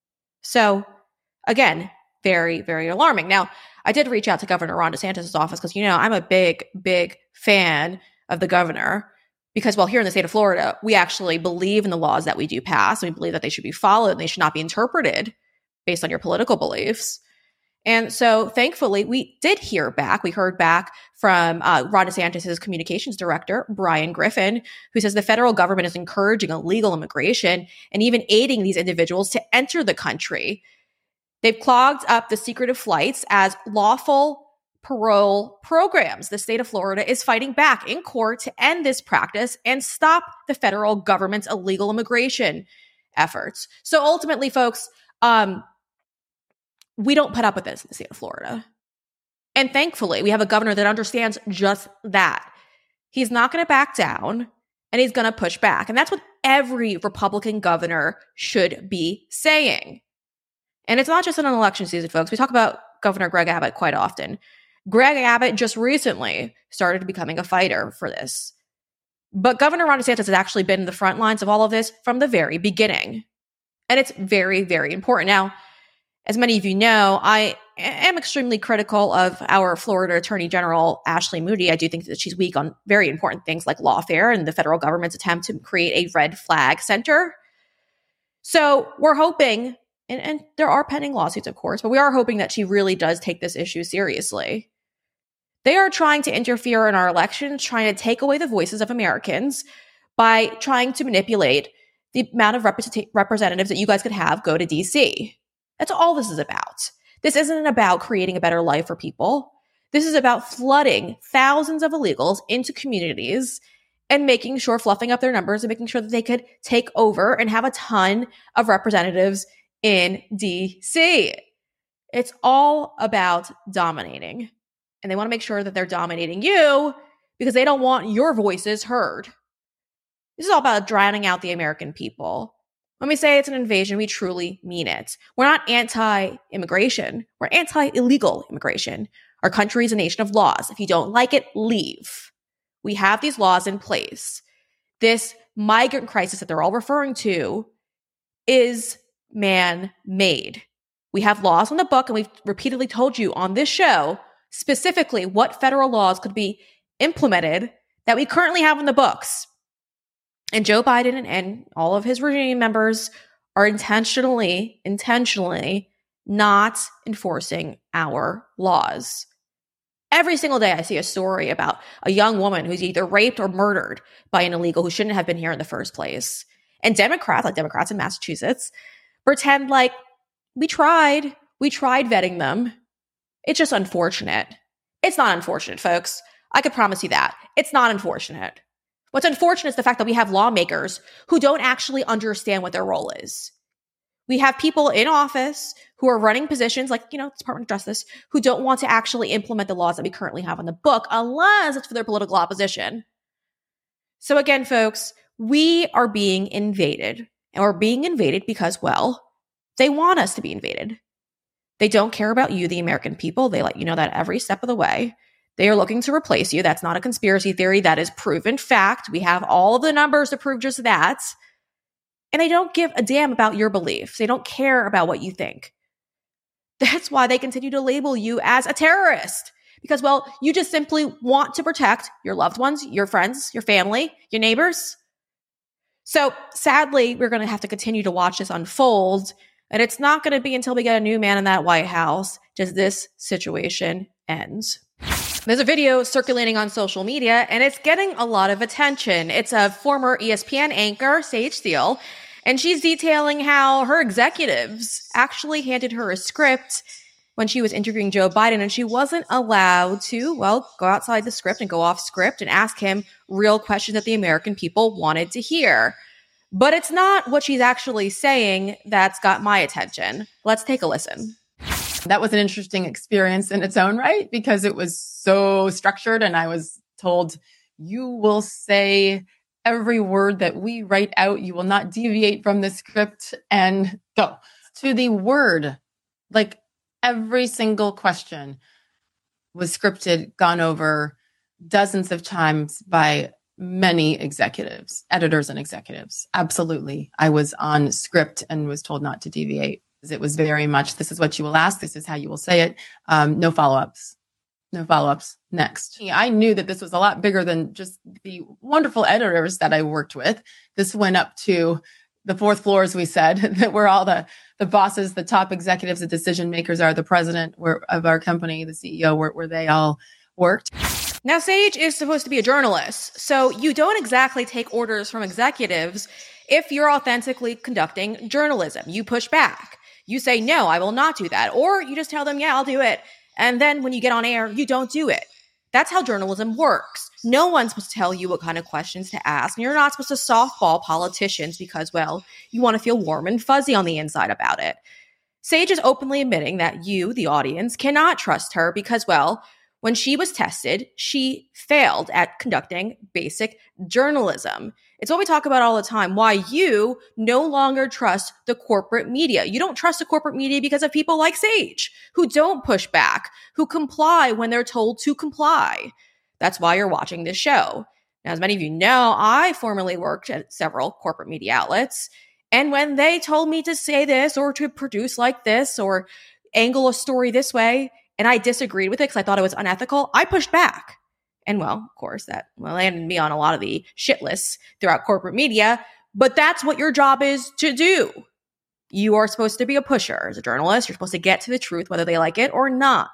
So, again, very, very alarming. Now, I did reach out to Governor Ron DeSantis' office because, you know, I'm a big, big fan of the governor because, well, here in the state of Florida, we actually believe in the laws that we do pass. And we believe that they should be followed and they should not be interpreted based on your political beliefs. And so, thankfully, we did hear back. We heard back from uh, Ron DeSantis' communications director, Brian Griffin, who says the federal government is encouraging illegal immigration and even aiding these individuals to enter the country. They've clogged up the secretive flights as lawful parole programs. The state of Florida is fighting back in court to end this practice and stop the federal government's illegal immigration efforts. So ultimately, folks, um, we don't put up with this in the state of Florida. And thankfully, we have a governor that understands just that. He's not going to back down and he's going to push back. And that's what every Republican governor should be saying. And it's not just in an election season, folks. We talk about Governor Greg Abbott quite often. Greg Abbott just recently started becoming a fighter for this. But Governor Ron DeSantis has actually been in the front lines of all of this from the very beginning. And it's very, very important. Now, as many of you know, I am extremely critical of our Florida Attorney General, Ashley Moody. I do think that she's weak on very important things like lawfare and the federal government's attempt to create a red flag center. So we're hoping, and, and there are pending lawsuits, of course, but we are hoping that she really does take this issue seriously. They are trying to interfere in our elections, trying to take away the voices of Americans by trying to manipulate the amount of represent- representatives that you guys could have go to D C. That's all this is about. This isn't about creating a better life for people. This is about flooding thousands of illegals into communities and making sure, fluffing up their numbers and making sure that they could take over and have a ton of representatives in D C. It's all about dominating. And they want to make sure that they're dominating you because they don't want your voices heard. This is all about drowning out the American people. When we say it's an invasion, we truly mean it. We're not anti-immigration. We're anti-illegal immigration. Our country is a nation of laws. If you don't like it, leave. We have these laws in place. This migrant crisis that they're all referring to is man-made. We have laws on the book, and we've repeatedly told you on this show specifically what federal laws could be implemented that we currently have in the books. And Joe Biden and all of his regime members are intentionally, intentionally not enforcing our laws. Every single day I see a story about a young woman who's either raped or murdered by an illegal who shouldn't have been here in the first place. And Democrats, like Democrats in Massachusetts, pretend like we tried, we tried vetting them. It's just unfortunate. It's not unfortunate, folks. I could promise you that. It's not unfortunate. What's unfortunate is the fact that we have lawmakers who don't actually understand what their role is. We have people in office who are running positions like, you know, Department of Justice, who don't want to actually implement the laws that we currently have on the book unless it's for their political opposition. So again, folks, we are being invaded. And we're being invaded because, well, they want us to be invaded. They don't care about you, the American people. They let you know that every step of the way. They are looking to replace you. That's not a conspiracy theory. That is proven fact. We have all of the numbers to prove just that. And they don't give a damn about your beliefs. They don't care about what you think. That's why they continue to label you as a terrorist. Because, well, you just simply want to protect your loved ones, your friends, your family, your neighbors. So sadly, we're going to have to continue to watch this unfold. And it's not going to be until we get a new man in that White House does this situation ends. There's a video circulating on social media, and it's getting a lot of attention. It's a former E S P N anchor, Sage Steele, and she's detailing how her executives actually handed her a script when she was interviewing Joe Biden, and she wasn't allowed to, well, go outside the script and go off script and ask him real questions that the American people wanted to hear. But it's not what she's actually saying that's got my attention. Let's take a listen. That was an interesting experience in its own right because it was so structured and I was told, you will say every word that we write out. You will not deviate from the script and go to the word. Like every single question was scripted, gone over dozens of times by many executives, editors and executives. Absolutely. I was on script and was told not to deviate. It was very much, this is what you will ask. This is how you will say it. Um, no follow-ups. No follow-ups. Next. I knew that this was a lot bigger than just the wonderful editors that I worked with. This went up to the fourth floor, as we said, that where all the, the bosses, the top executives, the decision makers are, the president where, of our company, the C E O, where, where they all worked. Now, Sage is supposed to be a journalist, so you don't exactly take orders from executives if you're authentically conducting journalism. You push back. You say, no, I will not do that. Or you just tell them, yeah, I'll do it. And then when you get on air, you don't do it. That's how journalism works. No one's supposed to tell you what kind of questions to ask. And you're not supposed to softball politicians because, well, you want to feel warm and fuzzy on the inside about it. Sage is openly admitting that you, the audience, cannot trust her because, well, when she was tested, she failed at conducting basic journalism. It's what we talk about all the time, why you no longer trust the corporate media. You don't trust the corporate media because of people like Sage, who don't push back, who comply when they're told to comply. That's why you're watching this show. Now, as many of you know, I formerly worked at several corporate media outlets. And when they told me to say this or to produce like this or angle a story this way, and I disagreed with it because I thought it was unethical, I pushed back. And well, of course, that landed me on a lot of the shit lists throughout corporate media. But that's what your job is to do. You are supposed to be a pusher. As a journalist, you're supposed to get to the truth, whether they like it or not.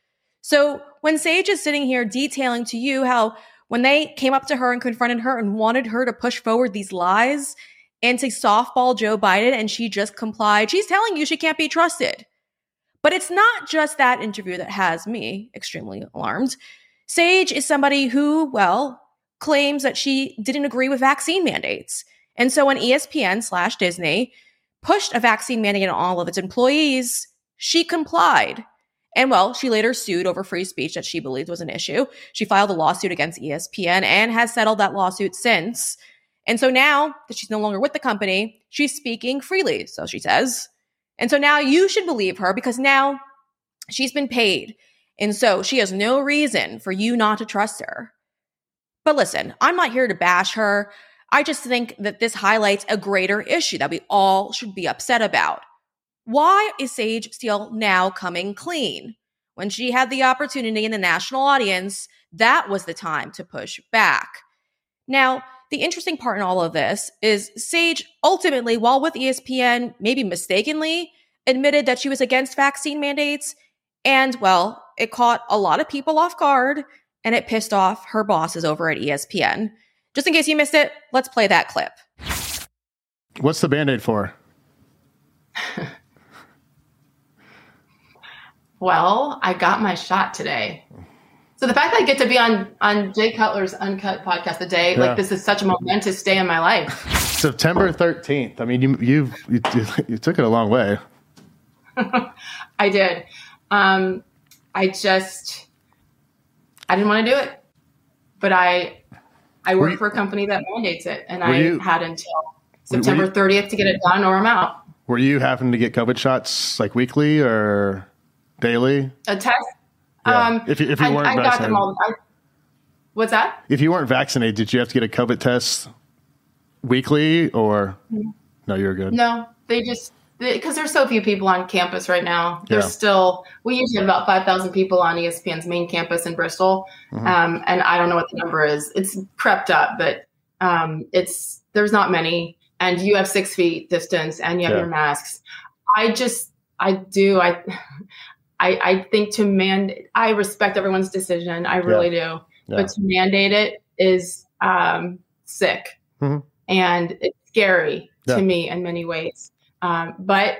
So when Sage is sitting here detailing to you how when they came up to her and confronted her and wanted her to push forward these lies and to softball Joe Biden and she just complied, she's telling you she can't be trusted. But it's not just that interview that has me extremely alarmed. Sage is somebody who, well, claims that she didn't agree with vaccine mandates. And so when E S P N slash Disney pushed a vaccine mandate on all of its employees, she complied. And well, she later sued over free speech that she believed was an issue. She filed a lawsuit against E S P N and has settled that lawsuit since. And so now that she's no longer with the company, she's speaking freely, so she says. And so now you should believe her because now she's been paid. And so she has no reason for you not to trust her. But listen, I'm not here to bash her. I just think that this highlights a greater issue that we all should be upset about. Why is Sage Steele now coming clean? When she had the opportunity in the national audience, that was the time to push back. Now, the interesting part in all of this is Sage ultimately, while with E S P N, maybe mistakenly, admitted that she was against vaccine mandates. And, well, it caught a lot of people off guard and it pissed off her bosses over at E S P N. Just in case you missed it, let's play that clip. What's the Band-Aid for? Well, I got my shot today. So the fact that I get to be on, on Jay Cutler's Uncut podcast today, yeah. like this is such a momentous day in my life. September thirteenth. I mean, you you've, you you took it a long way. I did. Um, I just, I didn't want to do it, but I, I work you, for a company that mandates it, and I you, had until September thirtieth to get it done, or I'm out. Were you having to get COVID shots like weekly or daily? A test. Yeah. Um, if you, if you I, weren't I vaccinated. got them all. I, what's that? If you weren't vaccinated, did you have to get a COVID test weekly or mm-hmm. no? You're good. No, they just because there's so few people on campus right now. There's yeah. still we usually have about five thousand people on E S P N's main campus in Bristol, mm-hmm. um, and I don't know what the number is. It's crept up, but um, it's there's not many, and you have six feet distance, and you have yeah. your masks. I just I do I. I, I think to mandate, I respect everyone's decision. I really yeah. do. Yeah. But to mandate it is um, sick mm-hmm. and it's scary yeah. to me in many ways. Um, but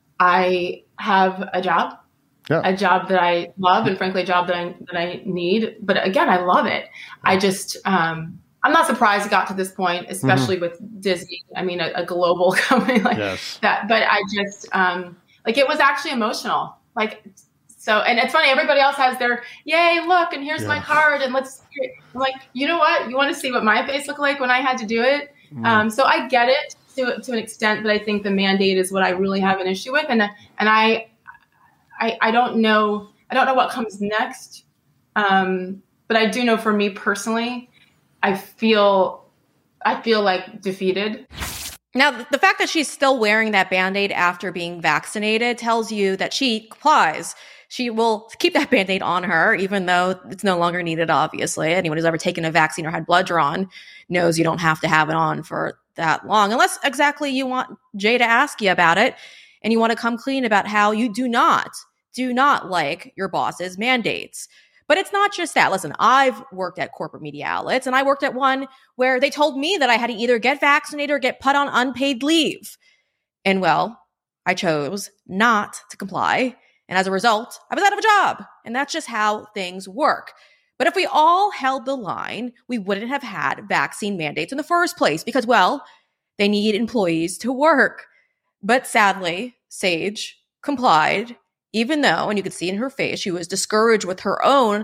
I have a job, yeah. a job that I love and frankly, a job that I, that I need. But again, I love it. Yeah. I just, um, I'm not surprised it got to this point, especially mm-hmm. with Disney. I mean, a, a global company like yes. that. But I just, um, like, it was actually emotional. Like, So, and it's funny, everybody else has their, yay, look, and here's yeah. my card, and let's, I'm like, you know what? You want to see what my face looked like when I had to do it? Mm. Um, so I get it to to an extent, but I think the mandate is what I really have an issue with. And and I, I, I don't know, I don't know what comes next. Um, but I do know for me personally, I feel, I feel like defeated. Now, the fact that she's still wearing that Band-Aid after being vaccinated tells you that she complies. She will keep that Band-Aid on her, even though it's no longer needed, obviously. Anyone who's ever taken a vaccine or had blood drawn knows you don't have to have it on for that long, unless exactly you want Jay to ask you about it and you want to come clean about how you do not, do not like your boss's mandates. But it's not just that. Listen, I've worked at corporate media outlets, and I worked at one where they told me that I had to either get vaccinated or get put on unpaid leave. And well, I chose not to comply. And as a result, I was out of a job. And that's just how things work. But if we all held the line, we wouldn't have had vaccine mandates in the first place because, well, they need employees to work. But sadly, Sage complied, even though, and you could see in her face, she was discouraged with her own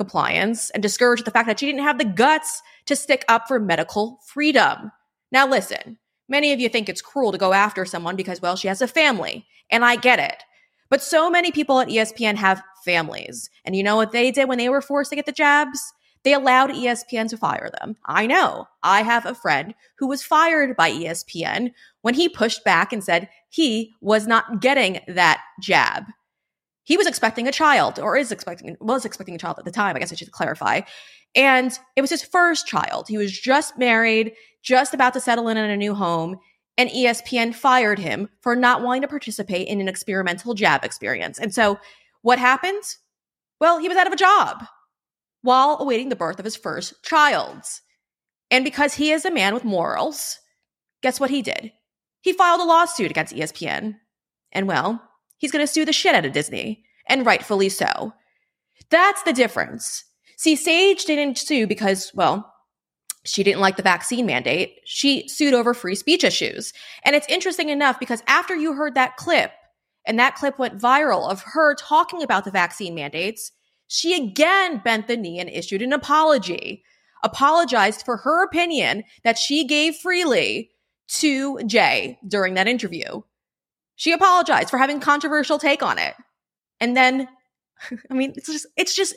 compliance and discouraged the fact that she didn't have the guts to stick up for medical freedom. Now listen, many of you think it's cruel to go after someone because, well, she has a family, and I get it. But so many people at E S P N have families. And you know what they did when they were forced to get the jabs? They allowed E S P N to fire them. I know. I have a friend who was fired by E S P N when he pushed back and said he was not getting that jab. He was expecting a child, or is expecting, was expecting a child at the time, I guess I should clarify. And it was his first child. He was just married, just about to settle in in a new home, and E S P N fired him for not wanting to participate in an experimental jab experience. And so what happened? Well, he was out of a job while awaiting the birth of his first child. And because he is a man with morals, guess what he did? He filed a lawsuit against E S P N. And well, he's going to sue the shit out of Disney, and rightfully so. That's the difference. See, Sage didn't sue because, well, she didn't like the vaccine mandate. She sued over free speech issues. And it's interesting enough because after you heard that clip, and that clip went viral of her talking about the vaccine mandates, she again bent the knee and issued an apology, apologized for her opinion that she gave freely to Jay during that interview. She apologized for having a controversial take on it. And then, I mean, it's just, it's just,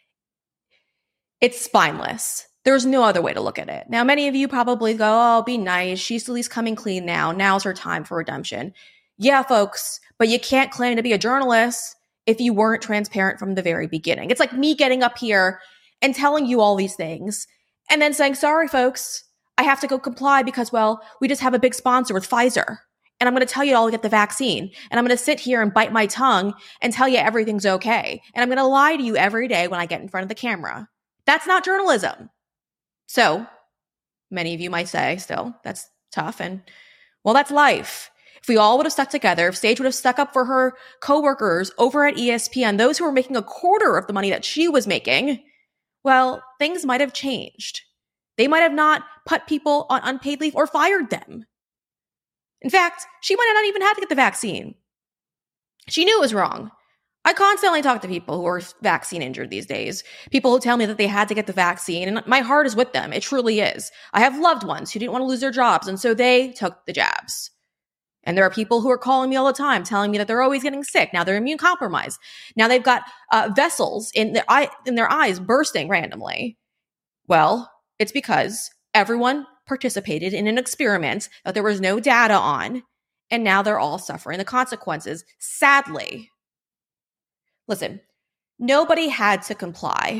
it's spineless. There's no other way to look at it. Now, many of you probably go, oh, be nice. She's at least coming clean now. Now's her time for redemption. Yeah, folks, but you can't claim to be a journalist if you weren't transparent from the very beginning. It's like me getting up here and telling you all these things and then saying, sorry, folks, I have to go comply because, well, we just have a big sponsor with Pfizer. And I'm going to tell you all to get the vaccine. And I'm going to sit here and bite my tongue and tell you everything's okay. And I'm going to lie to you every day when I get in front of the camera. That's not journalism. So many of you might say, still, that's tough. And well, that's life. If we all would have stuck together, if Sage would have stuck up for her coworkers over at E S P N, those who were making a quarter of the money that she was making, well, things might have changed. They might have not put people on unpaid leave or fired them. In fact, she might have not even had to get the vaccine. She knew it was wrong. I constantly talk to people who are vaccine injured these days, people who tell me that they had to get the vaccine, and my heart is with them. It truly is. I have loved ones who didn't want to lose their jobs, and so they took the jabs. And there are people who are calling me all the time, telling me that they're always getting sick. Now they're immune compromised. Now they've got uh, vessels in their, eye, in their eyes bursting randomly. Well, it's because everyone participated in an experiment that there was no data on, and now they're all suffering the consequences, sadly. Listen, nobody had to comply.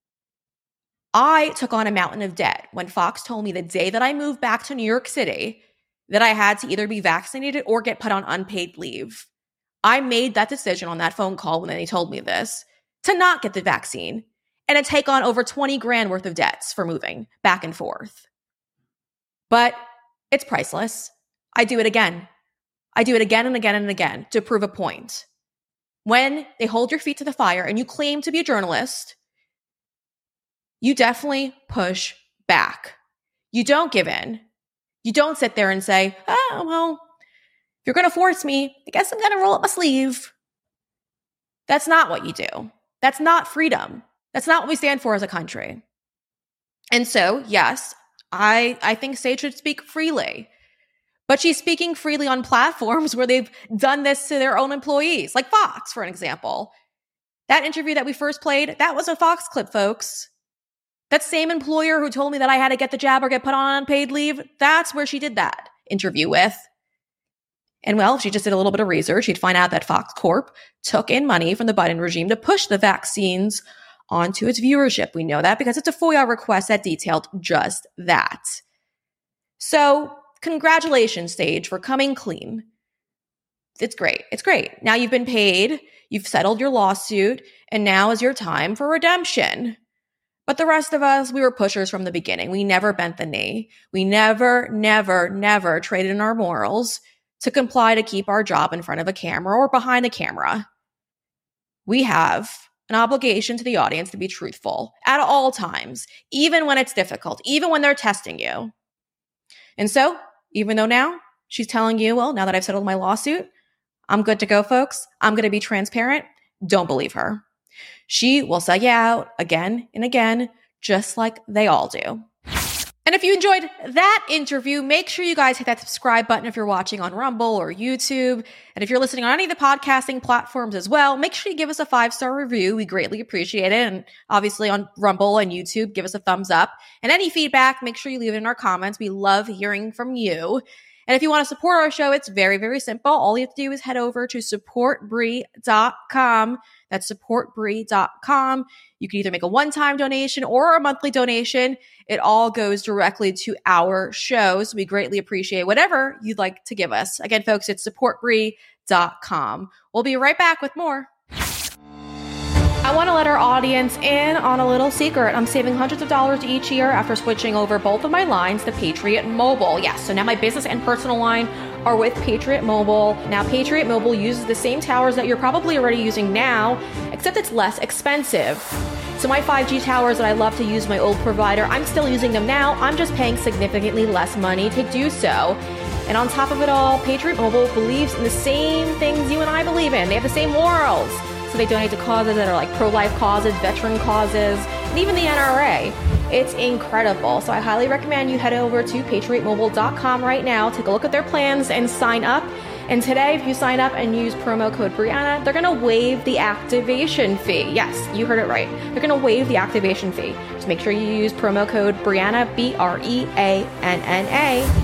I took on a mountain of debt when Fox told me the day that I moved back to New York City that I had to either be vaccinated or get put on unpaid leave. I made that decision on that phone call when they told me this, to not get the vaccine and to take on over twenty grand worth of debts for moving back and forth. But it's priceless. I do it again. I do it again and again and again to prove a point. When they hold your feet to the fire and you claim to be a journalist, you definitely push back. You don't give in. You don't sit there and say, oh, well, if you're going to force me, I guess I'm going to roll up my sleeve. That's not what you do. That's not freedom. That's not what we stand for as a country. And so, yes, I, I think Sage should speak freely. But she's speaking freely on platforms where they've done this to their own employees, like Fox, for an example. That interview that we first played, that was a Fox clip, folks. That same employer who told me that I had to get the jab or get put on unpaid leave, that's where she did that interview with. And well, if she just did a little bit of research, she'd find out that Fox Corp took in money from the Biden regime to push the vaccines onto its viewership. We know that because it's a FOIA request that detailed just that. So, congratulations, Sage, for coming clean. It's great. It's great. Now you've been paid, you've settled your lawsuit, and now is your time for redemption. But the rest of us, we were pushers from the beginning. We never bent the knee. We never, never, never traded in our morals to comply to keep our job in front of a camera or behind the camera. We have an obligation to the audience to be truthful at all times, even when it's difficult, even when they're testing you. And so, even though now she's telling you, well, now that I've settled my lawsuit, I'm good to go, folks. I'm going to be transparent. Don't believe her. She will sell you out again and again, just like they all do. And if you enjoyed that interview, make sure you guys hit that subscribe button if you're watching on Rumble or YouTube. And if you're listening on any of the podcasting platforms as well, make sure you give us a five-star review. We greatly appreciate it. And obviously on Rumble and YouTube, give us a thumbs up. And any feedback, make sure you leave it in our comments. We love hearing from you. And if you want to support our show, it's very, very simple. All you have to do is head over to support brie dot com. That's support brie dot com. You can either make a one-time donation or a monthly donation. It all goes directly to our show. So we greatly appreciate whatever you'd like to give us. Again, folks, it's support brie dot com. We'll be right back with more. I want to let our audience in on a little secret. I'm saving hundreds of dollars each year after switching over both of my lines to Patriot Mobile. Yes, so now my business and personal line are with Patriot Mobile. Now, Patriot Mobile uses the same towers that you're probably already using now, except it's less expensive. So my five G towers that I love to use my old provider, I'm still using them now. I'm just paying significantly less money to do so. And on top of it all, Patriot Mobile believes in the same things you and I believe in. They have the same morals. So they donate to causes that are like pro-life causes, veteran causes, and even the N R A. It's incredible. So I highly recommend you head over to patriot mobile dot com right now, take a look at their plans and sign up. And today, if you sign up and use promo code Brianna, they're going to waive the activation fee. Yes, you heard it right. They're going to waive the activation fee. Just make sure you use promo code Brianna, B R E A N N A.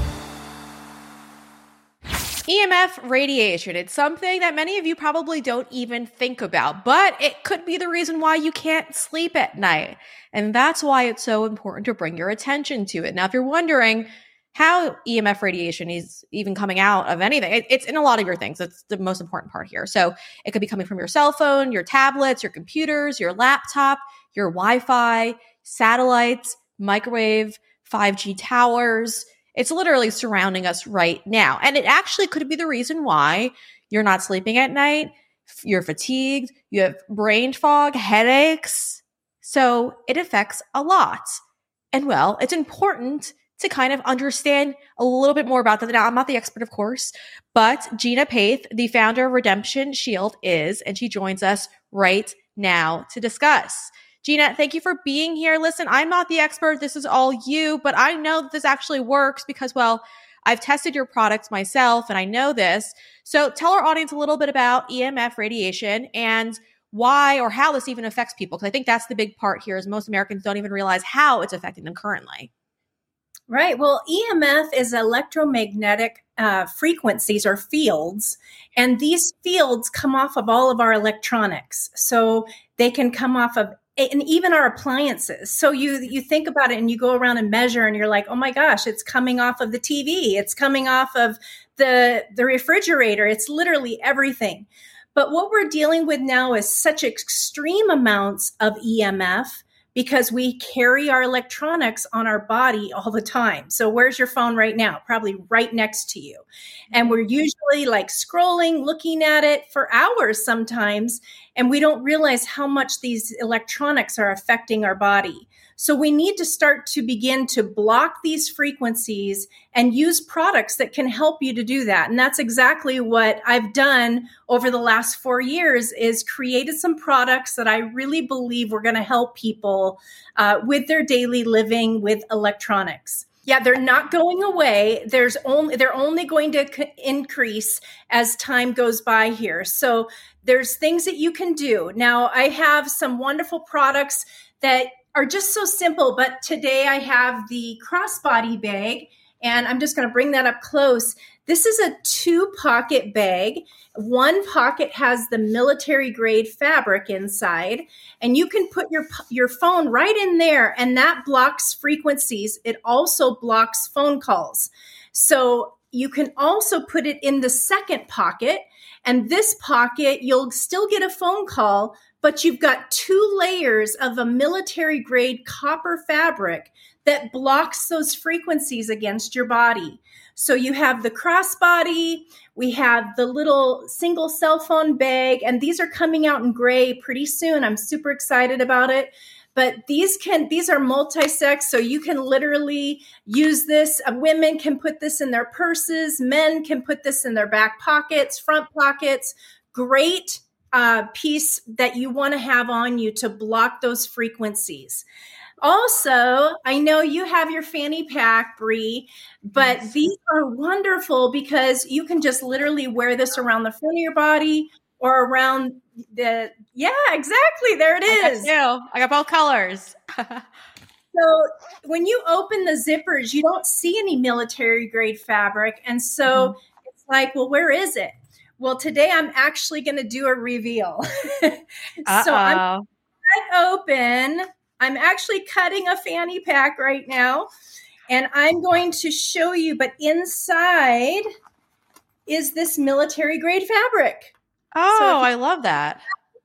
E M F radiation. It's something that many of you probably don't even think about, but it could be the reason why you can't sleep at night. And that's why it's so important to bring your attention to it. Now, if you're wondering how E M F radiation is even coming out of anything, it, it's in a lot of your things. That's the most important part here. So it could be coming from your cell phone, your tablets, your computers, your laptop, your Wi-Fi, satellites, microwave, five G towers. It's literally surrounding us right now. And it actually could be the reason why you're not sleeping at night, you're fatigued, you have brain fog, headaches. So it affects a lot. And well, it's important to kind of understand a little bit more about that. Now, I'm not the expert, of course, but Gina Paeth, the founder of Redemption Shield, is, and she joins us right now to discuss. Gina, thank you for being here. Listen, I'm not the expert. This is all you, but I know that this actually works because, well, I've tested your products myself and I know this. So tell our audience a little bit about E M F radiation and why or how this even affects people. Because I think that's the big part here is most Americans don't even realize how it's affecting them currently. Right. Well, E M F is electromagnetic uh, frequencies or fields, and these fields come off of all of our electronics. So they can come off of and even our appliances. So you you think about it and you go around and measure and you're like, oh my gosh, it's coming off of the T V. It's coming off of the, the refrigerator. It's literally everything. But what we're dealing with now is such extreme amounts of E M F because we carry our electronics on our body all the time. So where's your phone right now? Probably right next to you. And we're usually like scrolling, looking at it for hours sometimes, and we don't realize how much these electronics are affecting our body. So we need to start to begin to block these frequencies and use products that can help you to do that. And that's exactly what I've done over the last four years is created some products that I really believe were going to help people uh, with their daily living with electronics. Yeah, they're not going away. There's only they're only going to c- increase as time goes by here. So there's things that you can do. Now, I have some wonderful products that are just so simple, but today I have the crossbody bag, and I'm just going to bring that up close. This is a two-pocket bag. One pocket has the military-grade fabric inside, and you can put your your phone right in there, and that blocks frequencies. It also blocks phone calls. So you can also put it in the second pocket, and this pocket, you'll still get a phone call, but you've got two layers of a military-grade copper fabric that blocks those frequencies against your body. So you have the crossbody, we have the little single cell phone bag, and these are coming out in gray pretty soon. I'm super excited about it. But these can these are multi-sex, so you can literally use this. Uh, women can put this in their purses. Men can put this in their back pockets, front pockets. Great uh, piece that you want to have on you to block those frequencies. Also, I know you have your fanny pack, Bree, but yes. These are wonderful because you can just literally wear this around the front of your body or around the, yeah, exactly. There it is. I got, I got both colors. So when you open the zippers, you don't see any military grade fabric. And so mm-hmm. it's like, well, where is it? Well, today I'm actually going to do a reveal. So I'm open. I'm actually cutting a fanny pack right now, and I'm going to show you, but inside is this military grade fabric. Oh, so I love that.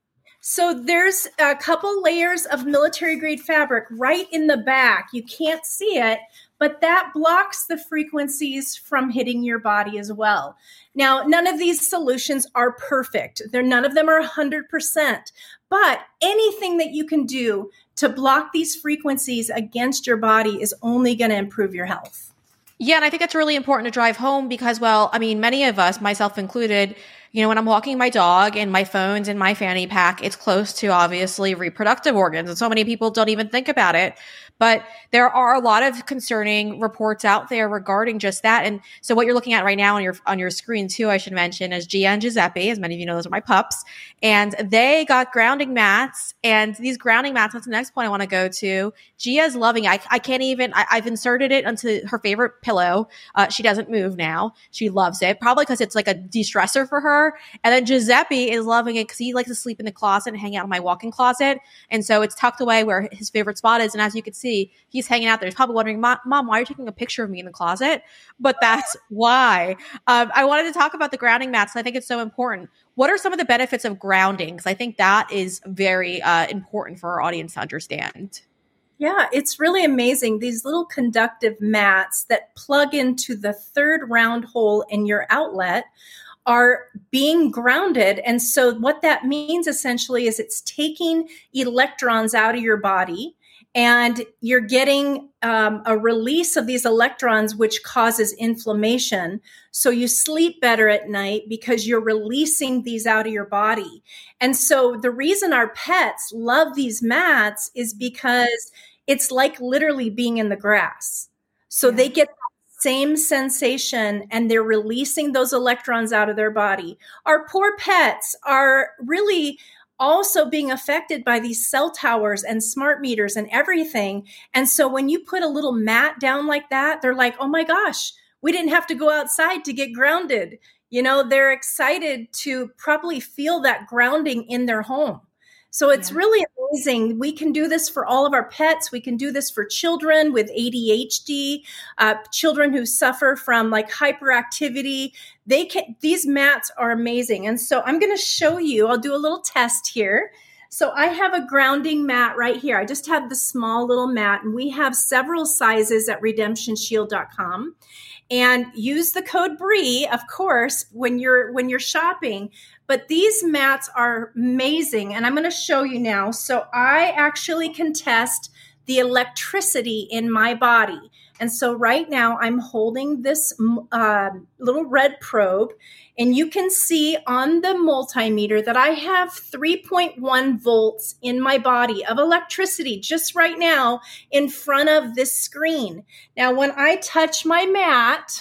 So there's a couple layers of military grade fabric right in the back. You can't see it, but that blocks the frequencies from hitting your body as well. Now, none of these solutions are perfect. They're, none of them are one hundred percent, but anything that you can do to block these frequencies against your body is only going to improve your health. Yeah, and I think that's really important to drive home because, well, I mean, many of us, myself included, you know, when I'm walking my dog and my phone's in my fanny pack, it's close to obviously reproductive organs. And so many people don't even think about it. But there are a lot of concerning reports out there regarding just that. And so what you're looking at right now on your on your screen too, I should mention, is Gia and Giuseppe. As many of you know, those are my pups. And they got grounding mats. And these grounding mats, that's the next point I want to go to. Gia's loving it. I, I can't even, I, I've inserted it onto her favorite pillow. Uh, she doesn't move now. She loves it, probably because it's like a de-stressor for her. And then Giuseppe is loving it because he likes to sleep in the closet and hang out in my walk-in closet. And so it's tucked away where his favorite spot is. And as you can see, he's hanging out there. He's probably wondering, Mom, why are you taking a picture of me in the closet? But that's why. Um, I wanted to talk about the grounding mats. I think it's so important. What are some of the benefits of grounding? Because I think that is very uh, important for our audience to understand. Yeah, it's really amazing. These little conductive mats that plug into the third round hole in your outlet are being grounded. And so what that means essentially is it's taking electrons out of your body, and you're getting um, a release of these electrons, which causes inflammation. So you sleep better at night because you're releasing these out of your body. And so the reason our pets love these mats is because it's like literally being in the grass. So yeah. They get that same sensation and they're releasing those electrons out of their body. Our poor pets are really also being affected by these cell towers and smart meters and everything. And so when you put a little mat down like that, they're like, oh my gosh, we didn't have to go outside to get grounded. You know, they're excited to probably feel that grounding in their home. So it's yeah. really amazing. We can do this for all of our pets. We can do this for children with A D H D, uh, children who suffer from like hyperactivity. They can, these mats are amazing. And so I'm going to show you, I'll do a little test here. So I have a grounding mat right here. I just have the small little mat, and we have several sizes at redemption shield dot com. And use the code Bree, of course, when you're when you're shopping. But these mats are amazing, and I'm going to show you now. So I actually can test the electricity in my body. And so right now I'm holding this uh, little red probe, and you can see on the multimeter that I have three point one volts in my body of electricity just right now in front of this screen. Now, when I touch my mat,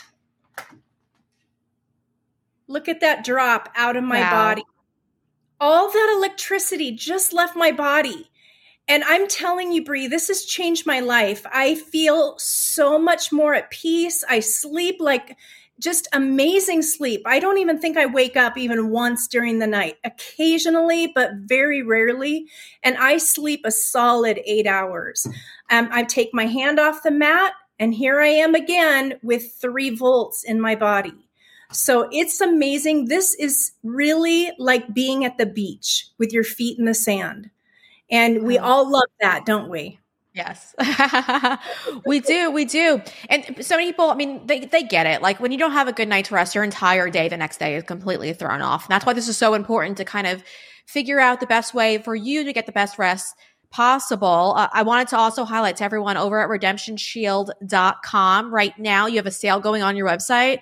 look at that drop out of my wow. body. All that electricity just left my body. And I'm telling you, Bree, this has changed my life. I feel so much more at peace. I sleep like just amazing sleep. I don't even think I wake up even once during the night, occasionally, but very rarely. And I sleep a solid eight hours. Um, I take my hand off the mat, and here I am again with three volts in my body. So it's amazing. This is really like being at the beach with your feet in the sand. And we all love that, don't we? Yes, we do. We do. And so many people, I mean, they, they get it. Like when you don't have a good night's rest, your entire day the next day is completely thrown off. And that's why this is so important to kind of figure out the best way for you to get the best rest possible. Uh, I wanted to also highlight to everyone over at redemption shield dot com right now, you have a sale going on your website.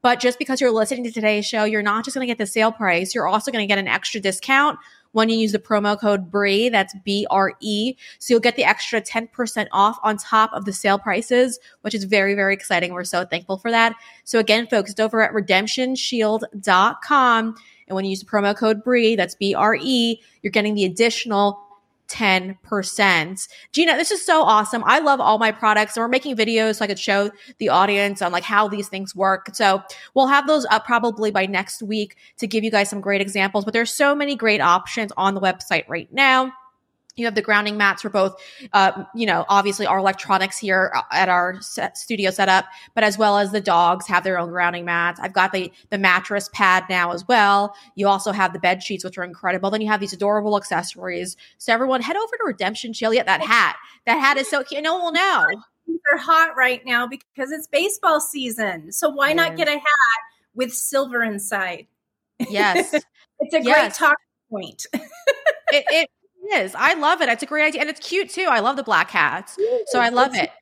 But just because you're listening to today's show, you're not just going to get the sale price. You're also going to get an extra discount when you use the promo code B R E, that's B R E. So you'll get the extra ten percent off on top of the sale prices, which is very, very exciting. We're so thankful for that. So again, folks, it's over at redemption shield dot com. And when you use the promo code B R E, that's B R E, you're getting the additional ten percent. Gina, this is so awesome. I love all my products. And we're making videos so I could show the audience on like how these things work. So we'll have those up probably by next week to give you guys some great examples. But there's so many great options on the website right now. You have the grounding mats for both, uh, you know, obviously our electronics here at our set, studio setup, but as well as the dogs have their own grounding mats. I've got the the mattress pad now as well. You also have the bed sheets, which are incredible. Then you have these adorable accessories. So everyone head over to Redemption Shield. Yeah, that hat. That hat is so cute. No one will know. They're hot right now because it's baseball season. So why yeah. not get a hat with silver inside? Yes. It's a yes. great talking point. it, it is. I love it. It's a great idea. And it's cute too. I love the black hats. So I love it.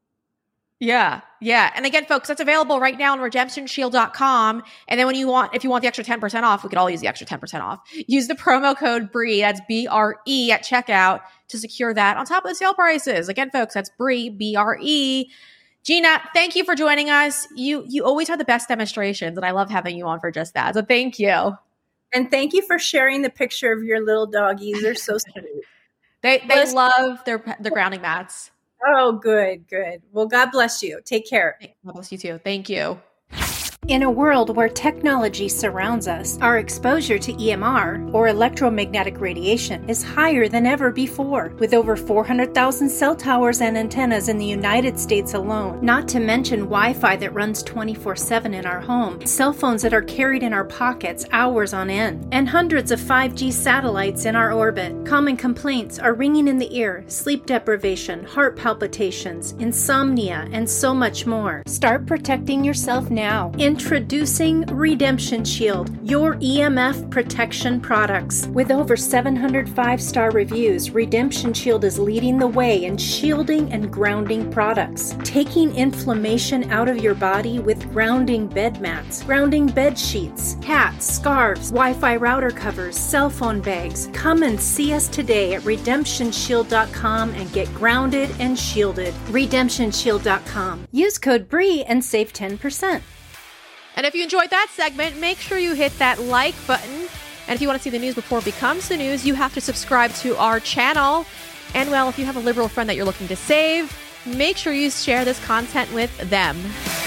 Yeah. Yeah. And again, folks, that's available right now on redemption shield dot com. And then when you want, if you want the extra ten percent off, we could all use the extra ten percent off. Use the promo code B R E, that's B R E at checkout to secure that on top of the sale prices. Again, folks, that's B R E, B R E. Gina, thank you for joining us. You, you always have the best demonstrations and I love having you on for just that. So thank you. And thank you for sharing the picture of your little doggies. They're so sweet. they they bless love their their grounding mats. Oh, good, good. Well, God bless you. Take care. God bless you too. Thank you. In a world where technology surrounds us, our exposure to E M R, or electromagnetic radiation, is higher than ever before, with over four hundred thousand cell towers and antennas in the United States alone, not to mention Wi-Fi that runs twenty-four seven in our home, cell phones that are carried in our pockets hours on end, and hundreds of five G satellites in our orbit. Common complaints are ringing in the ear, sleep deprivation, heart palpitations, insomnia, and so much more. Start protecting yourself now. Introducing Redemption Shield, your E M F protection products. With over seven hundred five-star reviews, Redemption Shield is leading the way in shielding and grounding products, taking inflammation out of your body with grounding bed mats, grounding bed sheets, hats, scarves, Wi-Fi router covers, cell phone bags. Come and see us today at redemption shield dot com and get grounded and shielded. redemption shield dot com. Use code B R E and save ten percent. And if you enjoyed that segment, make sure you hit that like button. And if you want to see the news before it becomes the news, you have to subscribe to our channel. And well, if you have a liberal friend that you're looking to save, make sure you share this content with them.